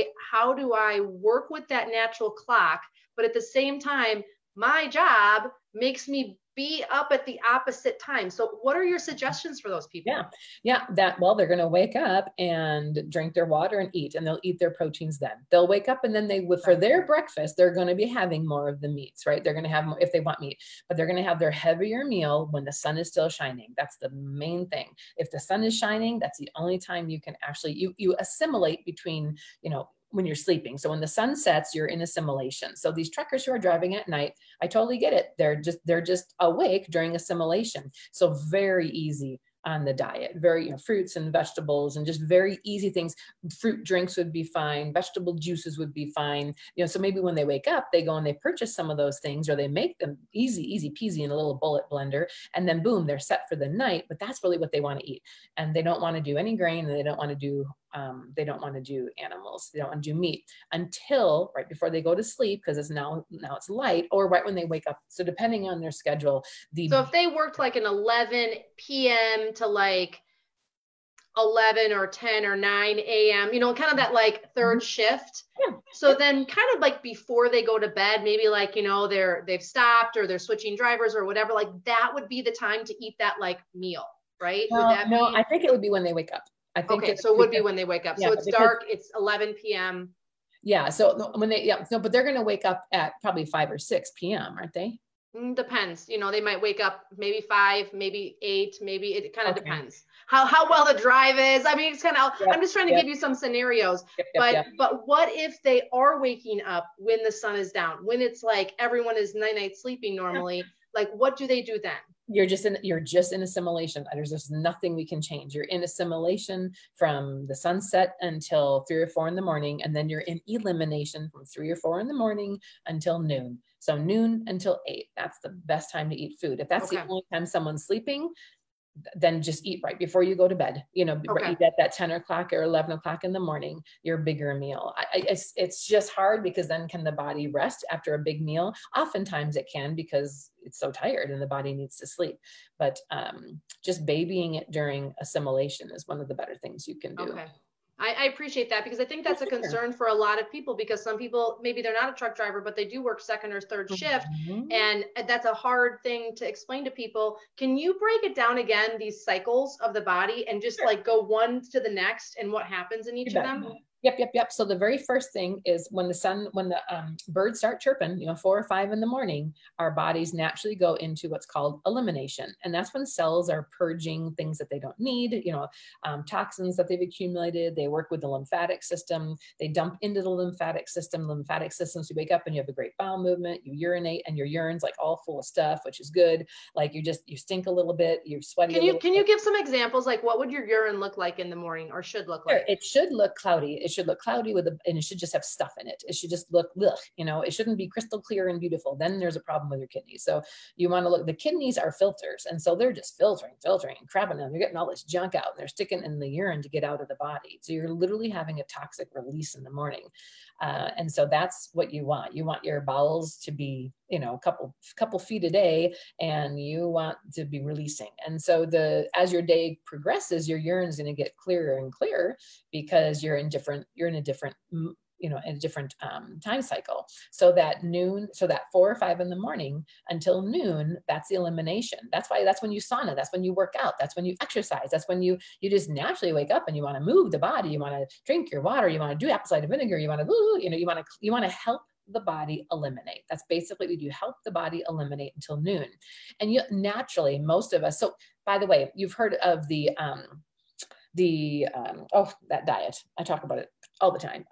I work with that natural clock? But at the same time, my job makes me be up at the opposite time. So what are your suggestions for those people?
They're going to wake up and drink their water and eat, and they'll eat their proteins then. They'll wake up and then for their breakfast, they're going to be having more of the meats, right? They're going to have more if they want meat, but they're going to have their heavier meal when the sun is still shining. That's the main thing. If the sun is shining, that's the only time you can actually, you assimilate between, when you're sleeping. So when the sun sets, you're in assimilation. So these truckers who are driving at night, I totally get it. They're just awake during assimilation. So very easy on the diet, very, fruits and vegetables and just very easy things. Fruit drinks would be fine. Vegetable juices would be fine. So maybe when they wake up, they go and they purchase some of those things, or they make them easy peasy in a little bullet blender, and then boom, they're set for the night. But that's really what they want to eat. And they don't want to do any grain, and they don't want to do animals. They don't want to do meat until right before they go to sleep, because it's now it's light, or right when they wake up. So depending on their schedule,
so if they worked like an 11 p.m. to like 11 or 10 or 9 a.m., kind of that like third shift.
Yeah.
So then kind of like before they go to bed, maybe like, they've stopped or they're switching drivers or whatever, like that would be the time to eat that like meal, right?
I think it would be when they wake up. I think
so it would be when they wake up. So it's dark, it's 11 p.m.
Yeah. So when but they're going to wake up at probably 5 or 6 p.m., aren't they?
Depends. They might wake up maybe 5, maybe 8, maybe it kind of depends how well the drive is. I mean, it's kind of, I'm just trying to give you some scenarios, but what if they are waking up when the sun is down, when it's like everyone is night sleeping normally, like what do they do then?
You're just in assimilation. There's just nothing we can change. You're in assimilation from the sunset until 3 or 4 in the morning. And then you're in elimination from 3 or 4 in the morning until noon. So noon until 8, that's the best time to eat food. If that's the only time someone's sleeping, then just eat right before you go to bed, eat at that 10 o'clock or 11 o'clock in the morning, your bigger meal. It's just hard, because then can the body rest after a big meal? Oftentimes it can, because it's so tired and the body needs to sleep. But just babying it during assimilation is one of the better things you can do.
Okay. I appreciate that, because I think that's a concern for a lot of people, because some people, maybe they're not a truck driver, but they do work second or third shift. And that's a hard thing to explain to people. Can you break it down again, these cycles of the body, and just like go one to the next and what happens in each of them?
Yep. So the very first thing is when the birds start chirping, 4 or 5 in the morning, our bodies naturally go into what's called elimination. And that's when cells are purging things that they don't need, toxins that they've accumulated. They work with the lymphatic system. They dump into the lymphatic system. Lymphatic systems, you wake up and you have a great bowel movement, you urinate, and your urine's like all full of stuff, which is good. Like you stink a little bit, you're sweaty.
Can you give some examples? Like what would your urine look like in the morning, or should look like?
It should look cloudy. It should look cloudy and it should just have stuff in it. It should just look, it shouldn't be crystal clear and beautiful. Then there's a problem with your kidneys. So you want to look, the kidneys are filters. And so they're just filtering and crabbing them. You're getting all this junk out and they're sticking in the urine to get out of the body. So you're literally having a toxic release in the morning. And so that's what you want. You want your bowels to be, a couple feet a day, and you want to be releasing. And so as your day progresses, your urine is going to get clearer and clearer because you're in a different time cycle. So that 4 or 5 in the morning until noon, that's the elimination. That's when you sauna, that's when you work out, that's when you exercise, that's when you just naturally wake up and you want to move the body, you want to drink your water, you want to do apple cider vinegar, you want to help the body eliminate. That's basically what you help the body eliminate until noon. And you naturally, most of us, so by the way, you've heard of that diet. I talk about it all the time.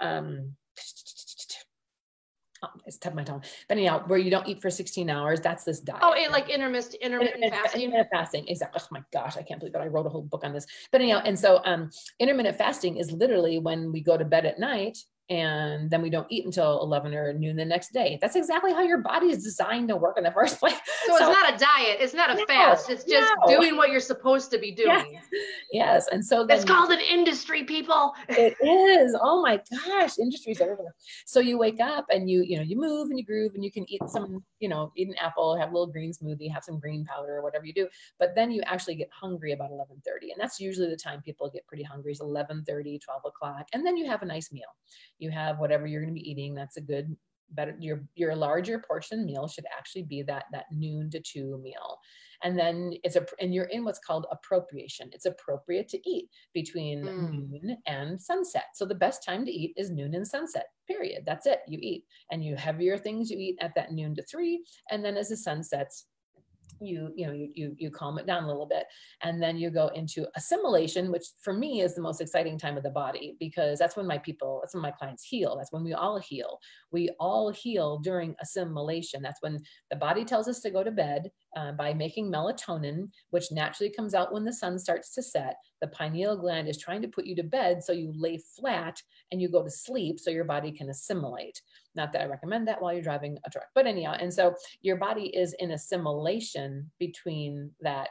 It's tough my tongue. But anyhow, where you don't eat for 16 hours, that's this diet.
Oh, like intermittent fasting.
Intermittent fasting, exactly. Oh my gosh, I can't believe that I wrote a whole book on this. But anyhow, and so intermittent fasting is literally when we go to bed at night and then we don't eat until 11 or noon the next day. That's exactly how your body is designed to work in the first place.
So it's not a diet. It's not a fast. It's just doing what you're supposed to be doing.
Yes. And so
it's called an industry, people.
It is. Oh my gosh. Industries everywhere. So you wake up and you move and you groove and you can eat some, eat an apple, have a little green smoothie, have some green powder or whatever you do. But then you actually get hungry about 11:30. And that's usually the time people get pretty hungry is 11:30, 12 o'clock. And then you have a nice meal. You have whatever you're going to be eating. That's a good, better, your larger portion meal should actually be that noon to 2 meal. And then and you're in what's called appropriation. It's appropriate to eat between noon and sunset. So the best time to eat is noon and sunset, period. That's it. You eat, and you heavier things you eat at that noon to 3. And then as the sun sets, you calm it down a little bit, and then you go into assimilation, which for me is the most exciting time of the body, because that's when my clients heal. That's when we all heal. We all heal during assimilation. That's when the body tells us to go to bed by making melatonin, which naturally comes out when the sun starts to set. The pineal gland is trying to put you to bed, so you lay flat and you go to sleep so your body can assimilate. Not that I recommend that while you're driving a truck, but anyhow. And so your body is in assimilation between that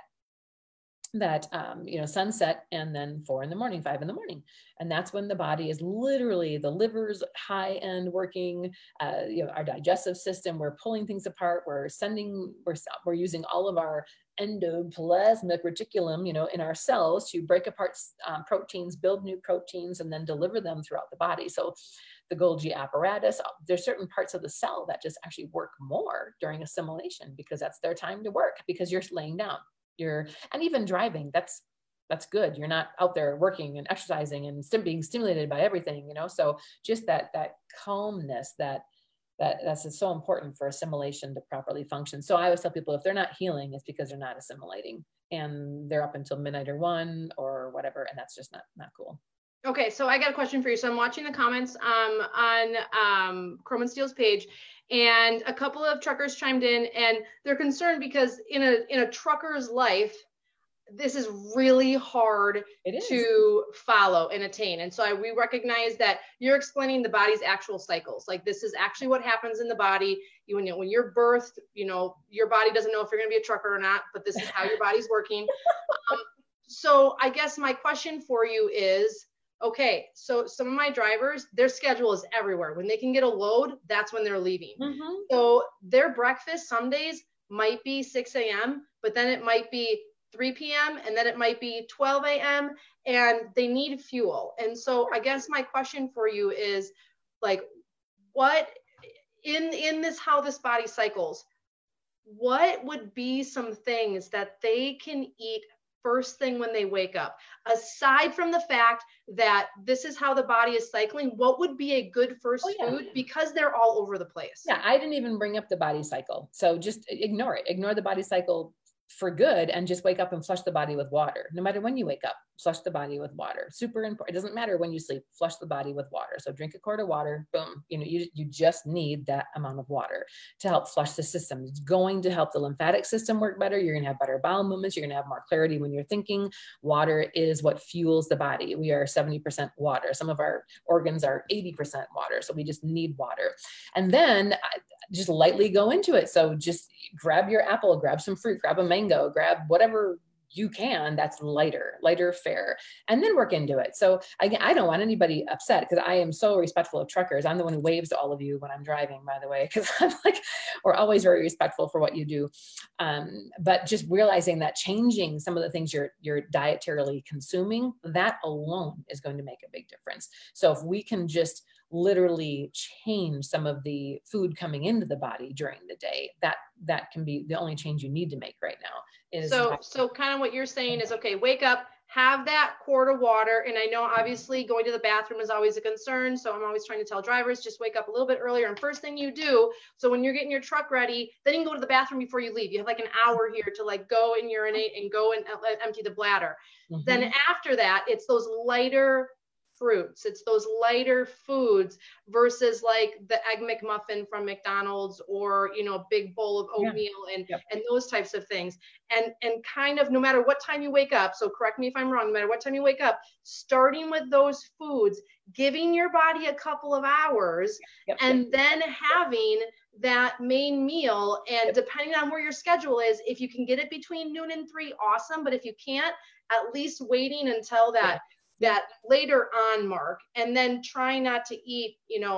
sunset and then 4 in the morning, 5 in the morning. And that's when the body is literally, the liver's high end working, our digestive system, we're pulling things apart. We're using all of our endoplasmic reticulum, in our cells to break apart proteins, build new proteins, and then deliver them throughout the body. So the Golgi apparatus, there's certain parts of the cell that just actually work more during assimilation because that's their time to work, because you're laying down. And even driving, that's good. You're not out there working and exercising and being stimulated by everything, so just that calmness, that's so important for assimilation to properly function. So I always tell people, if they're not healing, it's because they're not assimilating and they're up until midnight or 1 or whatever, and that's just not cool.
Okay, so I got a question for you. So I'm watching the comments on Chrome and Steel's page, and a couple of truckers chimed in, and they're concerned because in a trucker's life, this is really hard to follow and attain. And so we recognize that you're explaining the body's actual cycles. Like, this is actually what happens in the body. When you're birthed, your body doesn't know if you're going to be a trucker or not, but this is how your body's working. So I guess my question for you is, okay, so some of my drivers, their schedule is everywhere. When they can get a load, that's when they're leaving. Mm-hmm. So their breakfast some days might be 6 a.m., but then it might be 3 p.m. and then it might be 12 a.m. and they need fuel. And so I guess my question for you is, like, what in this, how this body cycles, what would be some things that they can eat first thing when they wake up? Aside from the fact that this is how the body is cycling, what would be a good first food? Because they're all over the place.
Yeah, I didn't even bring up the body cycle. So just ignore it. Ignore the body cycle for good and just wake up and flush the body with water. No matter when you wake up, flush the body with water. Super important. It doesn't matter when you sleep, flush the body with water. So drink a quart of water, boom. You just need that amount of water to help flush the system. It's going to help the lymphatic system work better. You're going to have better bowel movements. You're going to have more clarity when you're thinking. Water is what fuels the body. We are 70% water. Some of our organs are 80% water. So we just need water. And then just lightly go into it. So just grab your apple, grab some fruit, grab a mango, grab whatever you can that's lighter fare, and then work into it. So again, I don't want anybody upset because I am so respectful of truckers. I'm the one who waves to all of you when I'm driving, by the way, because I'm like, we're always very respectful for what you do. But just realizing that changing some of the things you're dietarily consuming, that alone is going to make a big difference. So if we can just literally change some of the food coming into the body during the day, that can be the only change you need to make right now.
So kind of what you're saying is, okay, wake up, have that quart of water. And I know obviously going to the bathroom is always a concern. So I'm always trying to tell drivers, just wake up a little bit earlier. And first thing you do, so when you're getting your truck ready, then you can go to the bathroom before you leave. You have like an hour here to like go and urinate and go and empty the bladder. Mm-hmm. Then after that, it's those lighter fruits, it's those lighter foods versus like the Egg McMuffin from McDonald's, or a big bowl of oatmeal and those types of things, and kind of no matter what time you wake up, so correct me if I'm wrong, no matter what time you wake up, starting with those foods, giving your body a couple of hours, and then having that main meal. And depending on where your schedule is, if you can get it between noon and 3, awesome, but if you can't, at least waiting until that later on mark, and then try not to eat,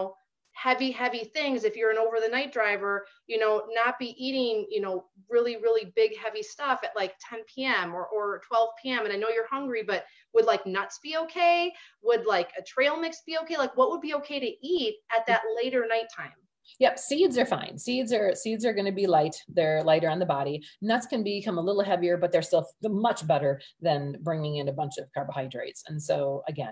heavy things. If you're an over the night driver, not be eating, really, really big, heavy stuff at like 10 p.m. or 12 p.m. And I know you're hungry, but would like nuts be okay? Would like a trail mix be okay? Like what would be okay to eat at that later nighttime?
Yep, seeds are fine. Seeds are going to be light. They're lighter on the body. Nuts can become a little heavier, but they're still much better than bringing in a bunch of carbohydrates. And so again,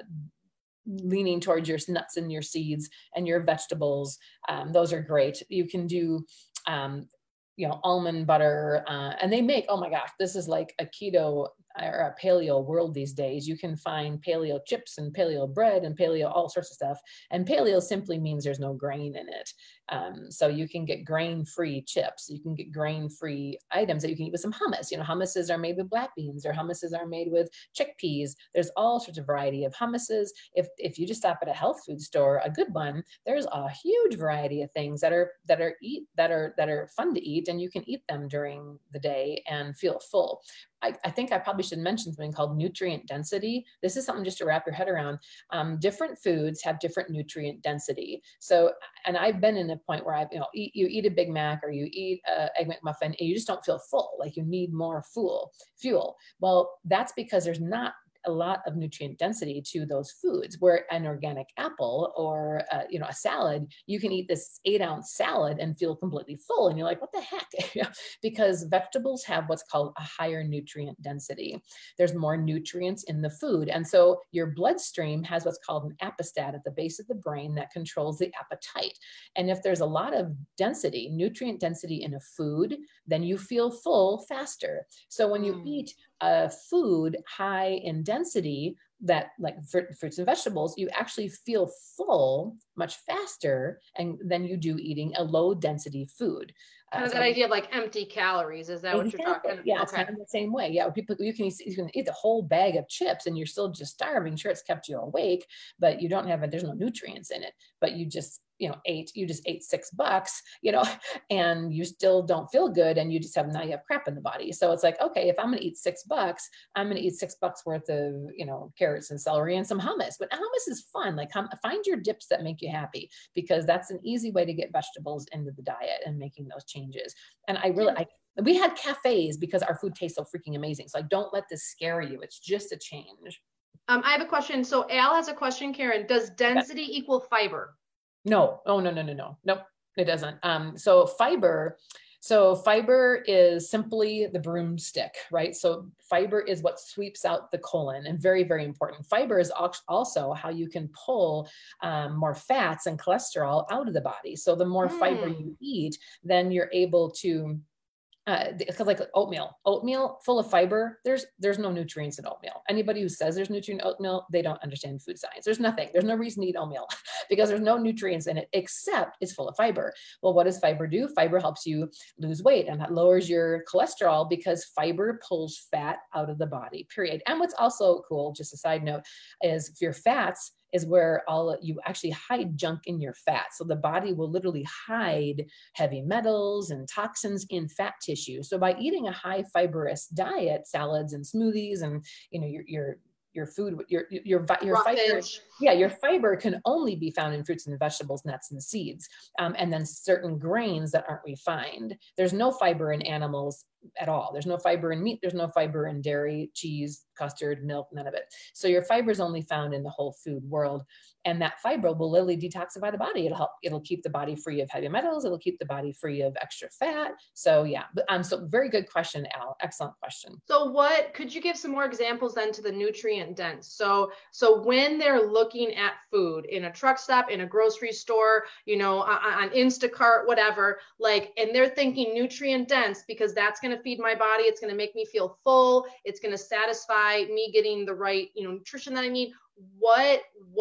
leaning towards your nuts and your seeds and your vegetables, those are great. You can do almond butter, and they make, oh my gosh, this is like a keto or a paleo world these days. You can find paleo chips and paleo bread and paleo all sorts of stuff. And paleo simply means there's no grain in it. So you can get grain-free chips. You can get grain-free items that you can eat with some hummus. Hummuses are made with black beans, or hummuses are made with chickpeas. There's all sorts of variety of hummuses. If you just stop at a health food store, a good one, there's a huge variety of things that are fun to eat, and you can eat them during the day and feel full. I think I probably should mention something called nutrient density. This is something just to wrap your head around. Different foods have different nutrient density. So, and I've been in a point where you eat a Big Mac or you eat an Egg McMuffin and you just don't feel full, like you need more fuel. Well, that's because there's not a lot of nutrient density to those foods, where an organic apple or a salad, you can eat this 8-ounce salad and feel completely full. And you're like, what the heck? Because vegetables have what's called a higher nutrient density. There's more nutrients in the food. And so your bloodstream has what's called an appestat at the base of the brain that controls the appetite. And if there's a lot of density, nutrient density in a food, then you feel full faster. So when you eat a food high in density, that like fruits and vegetables, you actually feel full much faster than you do eating a low density food.
That idea of like empty calories, is that what you're talking about?
Yeah, it's kind of the same way. Yeah, you can eat the whole bag of chips and you're still just starving. Sure, it's kept you awake, but you don't have there's no nutrients in it. But you just ate $6, and you still don't feel good, and you have crap in the body. So it's like, okay, if I'm going to eat $6, I'm going to eat $6 worth of carrots and celery and some hummus. But hummus is fun. Like find your dips that make you happy, because that's an easy way to get vegetables into the diet and making those changes. And we had cafes because our food tastes so freaking amazing. So don't let this scare you. It's just a change.
I have a question. So Al has a question, Karen. Does density equal fiber?
No. Oh, no. Nope, it doesn't. So fiber, So fiber is simply the broomstick, right? So fiber is what sweeps out the colon, and very, very important. Fiber is also how you can pull more fats and cholesterol out of the body. So the more fiber you eat, then you're able to like oatmeal full of fiber, there's no nutrients in oatmeal. Anybody who says there's nutrient in oatmeal, they don't understand food science. There's no reason to eat oatmeal because there's no nutrients in it except it's full of fiber. Well, what does fiber do? Fiber helps you lose weight, and that lowers your cholesterol because fiber pulls fat out of the body, period. And what's also cool, just a side note, is if your fats is where you actually hide junk in your fat. So the body will literally hide heavy metals and toxins in fat tissue. So by eating a high fibrous diet, salads and smoothies, and your food, your fiber, your fiber can only be found in fruits and vegetables, nuts and seeds, and then certain grains that aren't refined. There's no fiber in animals at all. There's no fiber in meat. There's no fiber in dairy, cheese, custard, milk, none of it. So your fiber is only found in the whole food world. And that fiber will literally detoxify the body. It'll keep the body free of heavy metals. It'll keep the body free of extra fat. So yeah, so very good question, Al. Excellent question.
So could you give some more examples then to the nutrient dense? So when they're looking at food in a truck stop, in a grocery store, on Instacart, whatever, and they're thinking nutrient dense because that's going to feed my body. It's going to make me feel full. It's going to satisfy me getting the right, nutrition that I need. What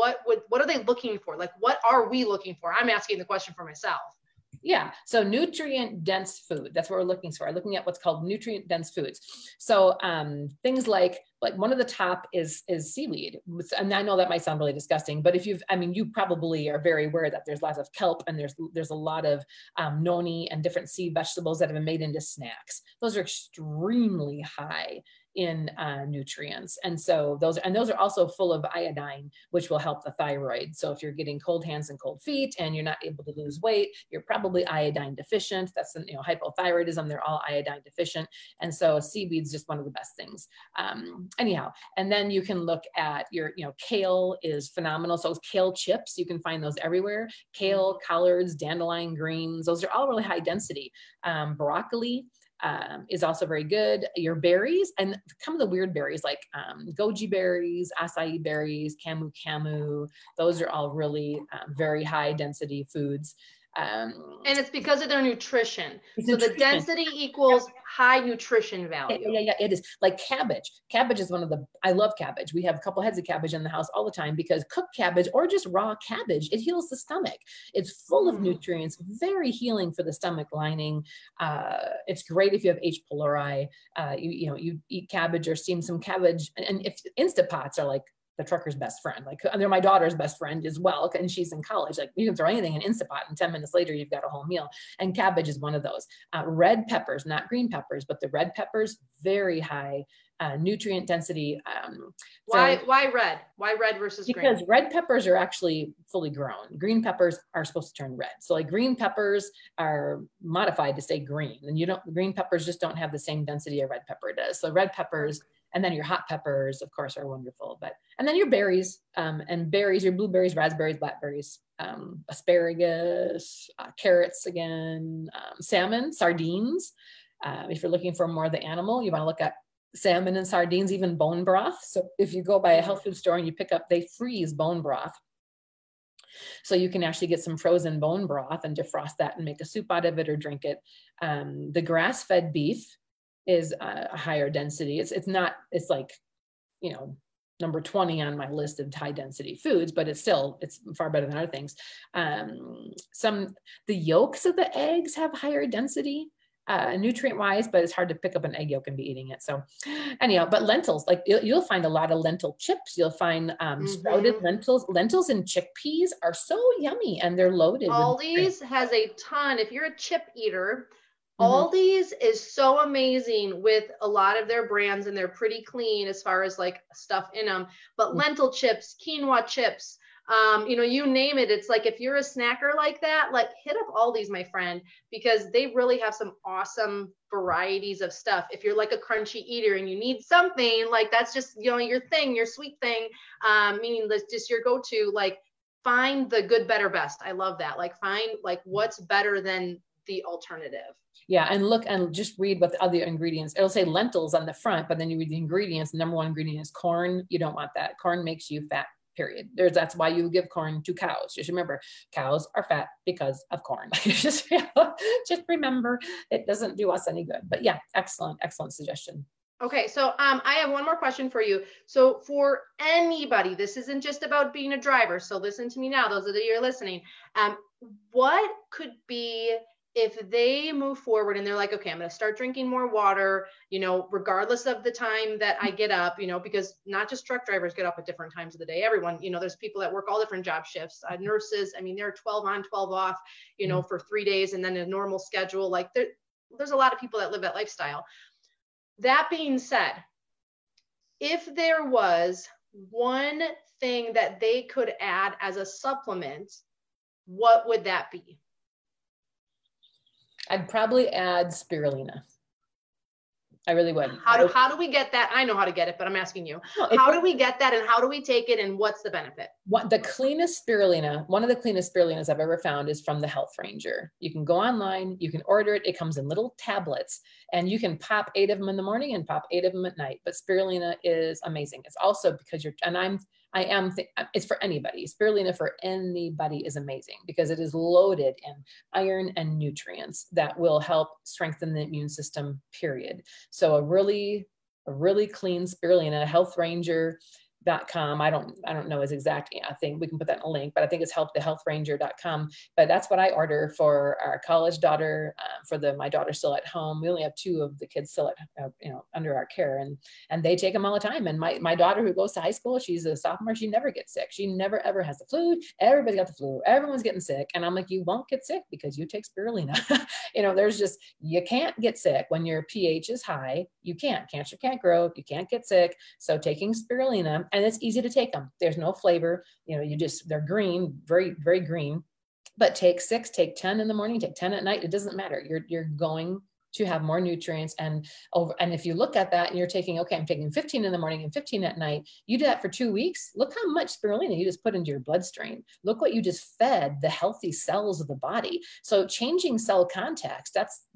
are they looking for? What are we looking for? I'm asking the question for myself.
Yeah. So nutrient dense food, that's what we're looking for. Looking at what's called nutrient dense foods. So things like one of the top is seaweed. And I know that might sound really disgusting, but you probably are very aware that there's lots of kelp and there's a lot of noni and different sea vegetables that have been made into snacks. Those are extremely high in nutrients. And so those are also full of iodine, which will help the thyroid. So if you're getting cold hands and cold feet and you're not able to lose weight, you're probably iodine deficient. That's hypothyroidism. They're all iodine deficient. And so seaweed's just one of the best things. Anyhow, and then you can look at kale is phenomenal. So kale chips, you can find those everywhere. Kale, collards, dandelion greens, those are all really high density. Broccoli is also very good. Your berries and some of the weird berries like goji berries, acai berries, camu, those are all really very high density foods.
And it's because of their nutrition. So the density equals high nutrition value.
Yeah, it is. Like cabbage. Cabbage is I love cabbage. We have a couple heads of cabbage in the house all the time because cooked cabbage or just raw cabbage, it heals the stomach. It's full of nutrients, very healing for the stomach lining. It's great if you have H. pylori. You eat cabbage or steam some cabbage. And if Instapots are like the trucker's best friend, they're my daughter's best friend as well, and she's in college. You can throw anything in Instapot and 10 minutes later you've got a whole meal. And cabbage is one of those. Red peppers, not green peppers, but the red peppers, very high nutrient density.
Why red? Why red versus green?
Because red peppers are actually fully grown. Green peppers are supposed to turn red. So green peppers are modified to stay green, and green peppers just don't have the same density a red pepper does. So red peppers. And then your hot peppers, of course, are wonderful. And then your berries, your blueberries, raspberries, blackberries, asparagus, carrots again, salmon, sardines. If you're looking for more of the animal, you want to look at salmon and sardines, even bone broth. So if you go by a health food store and they freeze bone broth. So you can actually get some frozen bone broth and defrost that and make a soup out of it or drink it. The grass-fed beef is a higher density. It's number 20 on my list of high density foods, but it's far better than other things. The yolks of the eggs have higher density nutrient wise, but it's hard to pick up an egg yolk and be eating it. So anyhow, but lentils, you'll find a lot of lentil chips. You'll find sprouted lentils and chickpeas are so yummy and they're loaded.
Aldi's has a ton. If you're a chip eater, Aldi's is so amazing with a lot of their brands, and they're pretty clean as far as stuff in them. But lentil chips, quinoa chips, you name it. It's if you're a snacker like that, hit up Aldi's, my friend, because they really have some awesome varieties of stuff. If you're a crunchy eater and you need something that's just your thing, your sweet thing, meaning that's just your go-to. Find the good, better, best. I love that. Find what's better than the alternative.
Yeah. And look and just read what the other ingredients, it'll say lentils on the front, but then you read the ingredients. The number one ingredient is corn. You don't want that. Corn makes you fat, period. That's why you give corn to cows. Just remember, cows are fat because of corn. just remember, it doesn't do us any good. But yeah, excellent suggestion.
Okay, so I have one more question for you. So for anybody, this isn't just about being a driver. So listen to me now, those of you who are listening. What could be, if they move forward and they're like, okay, I'm going to start drinking more water, you know, regardless of the time that I get up, you know, because not just truck drivers get up at different times of the day. Everyone, you know, there's people that work all different job shifts, nurses. I mean, they're 12 on, 12 off, you know, for 3 days and then a normal schedule. Like there's a lot of people that live that lifestyle. That being said, if there was one thing that they could add as a supplement, what would that be?
I'd probably add spirulina. I really would.
How do we get that? I know how to get it, but I'm asking you. How do we get that and how do we take it and what's the benefit?
The cleanest spirulina, one of the cleanest spirulinas I've ever found is from the Health Ranger. You can go online, you can order it. It comes in little tablets and you can pop 8 of them in the morning and pop 8 of them at night. But spirulina is amazing. It's also because it's for anybody. Spirulina for anybody is amazing because it is loaded in iron and nutrients that will help strengthen the immune system, period. So a really clean spirulina, healthranger.com. I don't know his exact thing. We can put that in a link, but I think it's thehealthranger.com. But that's what I order for our college daughter, my daughter's still at home. We only have 2 of the kids still at, under our care, and they take them all the time. And my daughter who goes to high school, she's a sophomore. She never gets sick. She never, ever has the flu. Everybody's got the flu. Everyone's getting sick. And I'm like, you won't get sick because you take spirulina. You can't get sick when your pH is high. You can't. Cancer can't grow. You can't get sick. So taking spirulina, and it's easy to take them. There's no flavor. They're green, very, very green. But take 6, take 10 in the morning, take 10 at night. It doesn't matter. You're going to have more nutrients. And if you look at that and you're taking, okay, I'm taking 15 in the morning and 15 at night, you do that for 2 weeks. Look how much spirulina you just put into your bloodstream. Look what you just fed the healthy cells of the body. So changing cell context,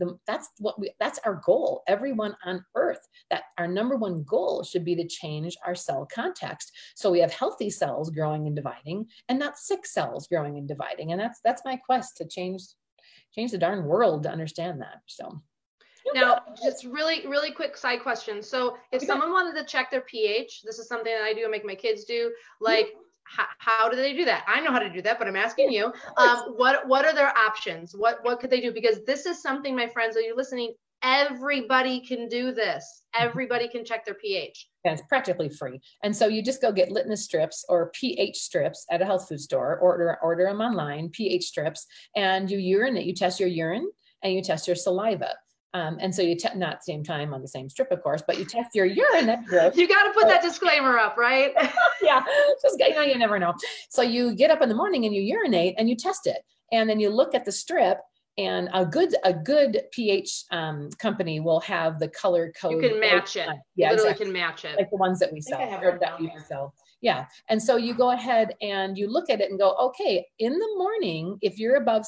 that's our goal. Everyone on earth, that our number one goal should be to change our cell context. So we have healthy cells growing and dividing and not sick cells growing and dividing. And that's my quest to change the darn world to understand that. So.
Now, just really, really quick side question. So if someone wanted to check their pH, this is something that I do and make my kids do, like, how do they do that? I know how to do that, but I'm asking you, what are their options? What could they do? Because this is something, my friends, are you listening? Everybody can do this. Everybody can check their pH.
Yeah, it's practically free. And so you just go get litmus strips or pH strips at a health food store, order them online, pH strips, and you urinate, you test your urine and you test your saliva. And so you not at the same time on the same strip, of course, but you test your urine.
You got to put that disclaimer up, right?
Yeah, you never know. So you get up in the morning and you urinate and you test it, and then you look at the strip. And a good pH company will have the color code.
You can match it.
Yeah,
you literally can match it.
Like the ones that we sell. That you sell. Yeah. And so you go ahead and you look at it and go, okay, in the morning, if you're above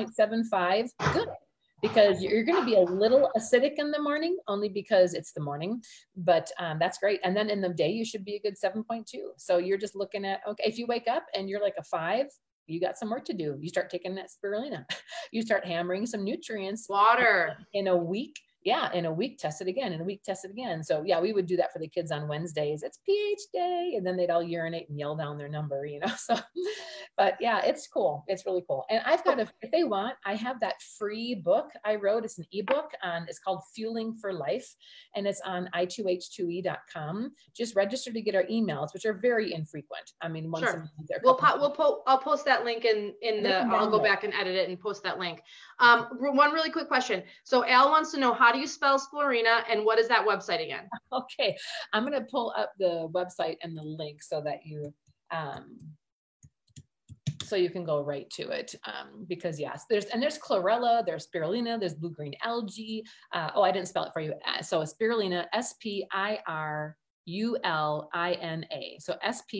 6.75, good. Because you're going to be a little acidic in the morning, only because it's the morning, but that's great. And then in the day, you should be a good 7.2. So you're just looking at, okay, if you wake up and you're like a 5, you got some work to do. You start taking that spirulina. You start hammering some nutrients.
Water.
In a week. Yeah, in a week, test it again. In a week, test it again. So yeah, we would do that for the kids on Wednesdays. It's pH day. And then they'd all urinate and yell down their number, So, but yeah, it's cool. It's really cool. And I've got if they want, I have that free book I wrote. It's an ebook it's called Fueling for Life. And it's on i2h2e.com. Just register to get our emails, which are very infrequent. I mean, once a month.
I'll post that link I'll go back and edit it and post that link. One really quick question. So Al wants to know, how do you spell spirulina and what is that website again?
Okay, I'm going to pull up the website and the link so that you can go right to it, because yes, there's chlorella, there's spirulina, there's blue-green algae. I didn't spell it for you. So spirulina, S-P-I-R-U-L-I-N-A. So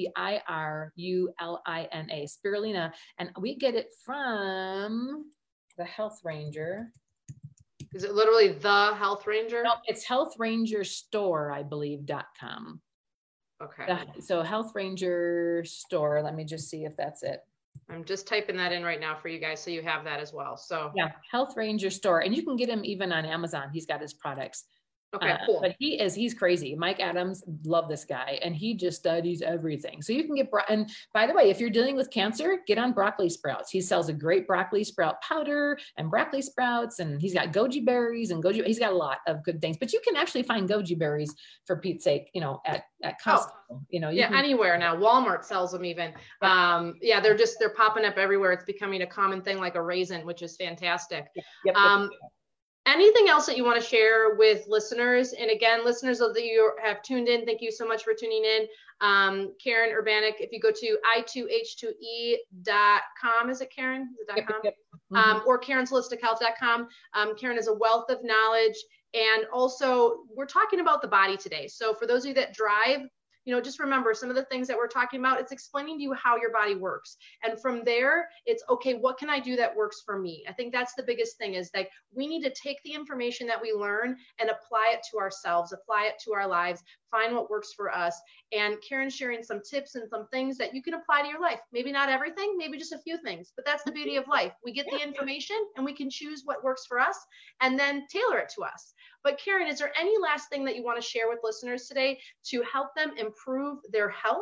S-P-I-R-U-L-I-N-A, spirulina. And we get it from The Health Ranger.
Is it literally The Health Ranger?
No, it's Health Ranger Store, I believe, .com.
Okay.
So Health Ranger Store, let me just see if that's it.
I'm just typing that in right now for you guys so you have that as well. So
yeah, Health Ranger Store. And you can get him even on Amazon. He's got his products.
Okay, cool.
But he's crazy. Mike Adams, love this guy. And he just studies everything. So you can get, and by the way, if you're dealing with cancer, get on broccoli sprouts. He sells a great broccoli sprout powder and broccoli sprouts. And he's got goji berries and he's got a lot of good things, but you can actually find goji berries for Pete's sake, you know, at Costco, you know,
anywhere now. Walmart sells them even. Yeah, they're popping up everywhere. It's becoming a common thing, like a raisin, which is fantastic.
Yep.
Anything else that you want to share with listeners? And again, listeners that you have tuned in, thank you so much for tuning in. Karen Urbaniak, if you go to i2h2e.com, is it Karen? Is it .com?
Yep.
Or Karen'sHolisticHealth.com. Karen is a wealth of knowledge. And also, we're talking about the body today. So for those of you that drive, you know, just remember some of the things that we're talking about, it's explaining to you how your body works. And from there, it's okay, what can I do that works for me? I think that's the biggest thing, is like, we need to take the information that we learn and apply it to ourselves, apply it to our lives, find what works for us. And Karen's sharing some tips and some things that you can apply to your life. Maybe not everything, maybe just a few things, but that's the beauty of life. We get the information and we can choose what works for us and then tailor it to us. But Karen, is there any last thing that you want to share with listeners today to help them improve their health?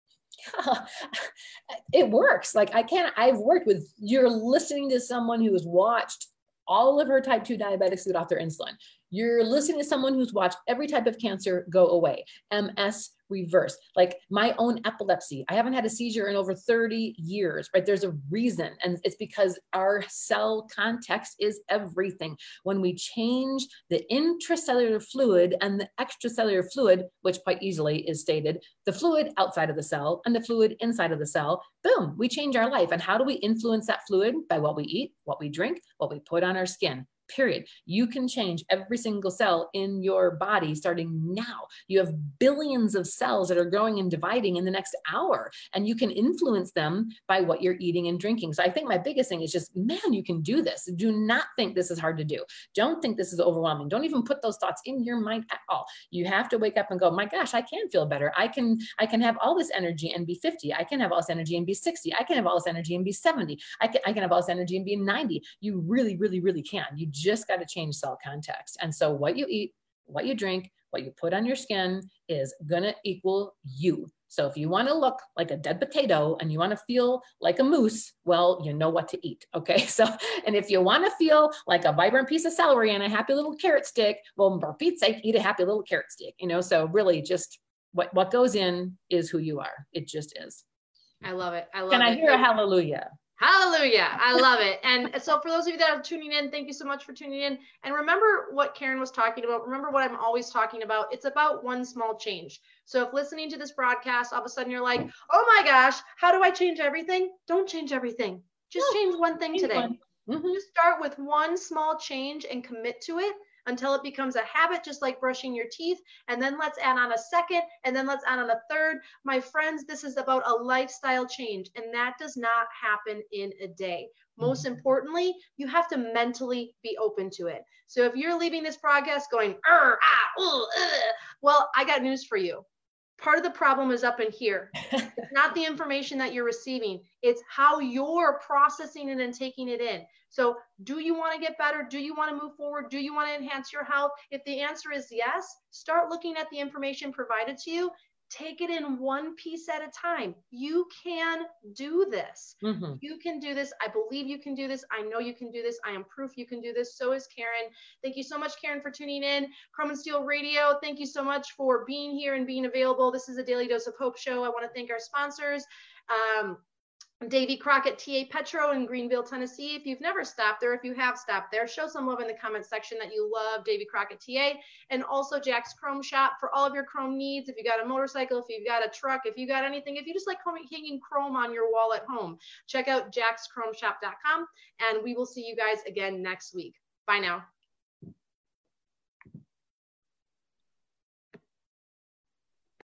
It works. Like I've worked with, you're listening to someone who has watched all of her type 2 diabetics get off their insulin. You're listening to someone who's watched every type of cancer go away, MS reverse. Like my own epilepsy, I haven't had a seizure in over 30 years, right? There's a reason. And it's because our cell context is everything. When we change the intracellular fluid and the extracellular fluid, which quite easily is stated, the fluid outside of the cell and the fluid inside of the cell, boom, we change our life. And how do we influence that fluid? By what we eat, what we drink, what we put on our skin. Period. You can change every single cell in your body starting now. You have billions of cells that are growing and dividing in the next hour, and you can influence them by what you're eating and drinking. So I think my biggest thing is just, man, you can do this. Do not think this is hard to do. Don't think this is overwhelming. Don't even put those thoughts in your mind at all. You have to wake up and go, my gosh, I can feel better. I can have all this energy and be 50. I can have all this energy and be 60. I can have all this energy and be 70. I can have all this energy and be 90. You really, really, really can. You just got to change cell context. And so what you eat, what you drink, what you put on your skin is going to equal you. So if you want to look like a dead potato and you want to feel like a moose, well, you know what to eat. Okay. So, and if you want to feel like a vibrant piece of celery and a happy little carrot stick, well, for Pete's sake, eat a happy little carrot stick, you know? So really just what goes in is who you are. It just is.
I love it. I love it.
Can I hear a hallelujah?
Hallelujah. I love it. And so for those of you that are tuning in, thank you so much for tuning in. And remember what Karen was talking about. Remember what I'm always talking about. It's about one small change. So if listening to this broadcast, all of a sudden you're like, oh my gosh, how do I change everything? Don't change everything. Just change one thing today. Just start with one small change and commit to it until it becomes a habit, just like brushing your teeth. And then let's add on a second, and then let's add on a third. My friends, this is about a lifestyle change, and that does not happen in a day. Most importantly, you have to mentally be open to it. So if you're leaving this broadcast going, well, I got news for you. Part of the problem is up in here. It's not the information that you're receiving. It's how you're processing it and taking it in. So do you want to get better? Do you want to move forward? Do you want to enhance your health? If the answer is yes, start looking at the information provided to you. Take it in one piece at a time. You can do this. You can do this. I believe you can do this. I know you can do this. I am proof you can do this. So is Karen. Thank you so much, Karen, for tuning in. Chrome and Steel Radio, thank you so much for being here and being available. This is a Daily Dose of Hope show. I want to thank our sponsors. Davy Crockett, TA Petro in Greenville, Tennessee. If you've never stopped there, if you have stopped there, show some love in the comment section that you love Davy Crockett TA. And also Jack's Chrome Shop for all of your chrome needs. If you got a motorcycle, if you've got a truck, if you got anything, if you just like hanging chrome on your wall at home, check out jackschromeshop.com. And we will see you guys again next week. Bye now.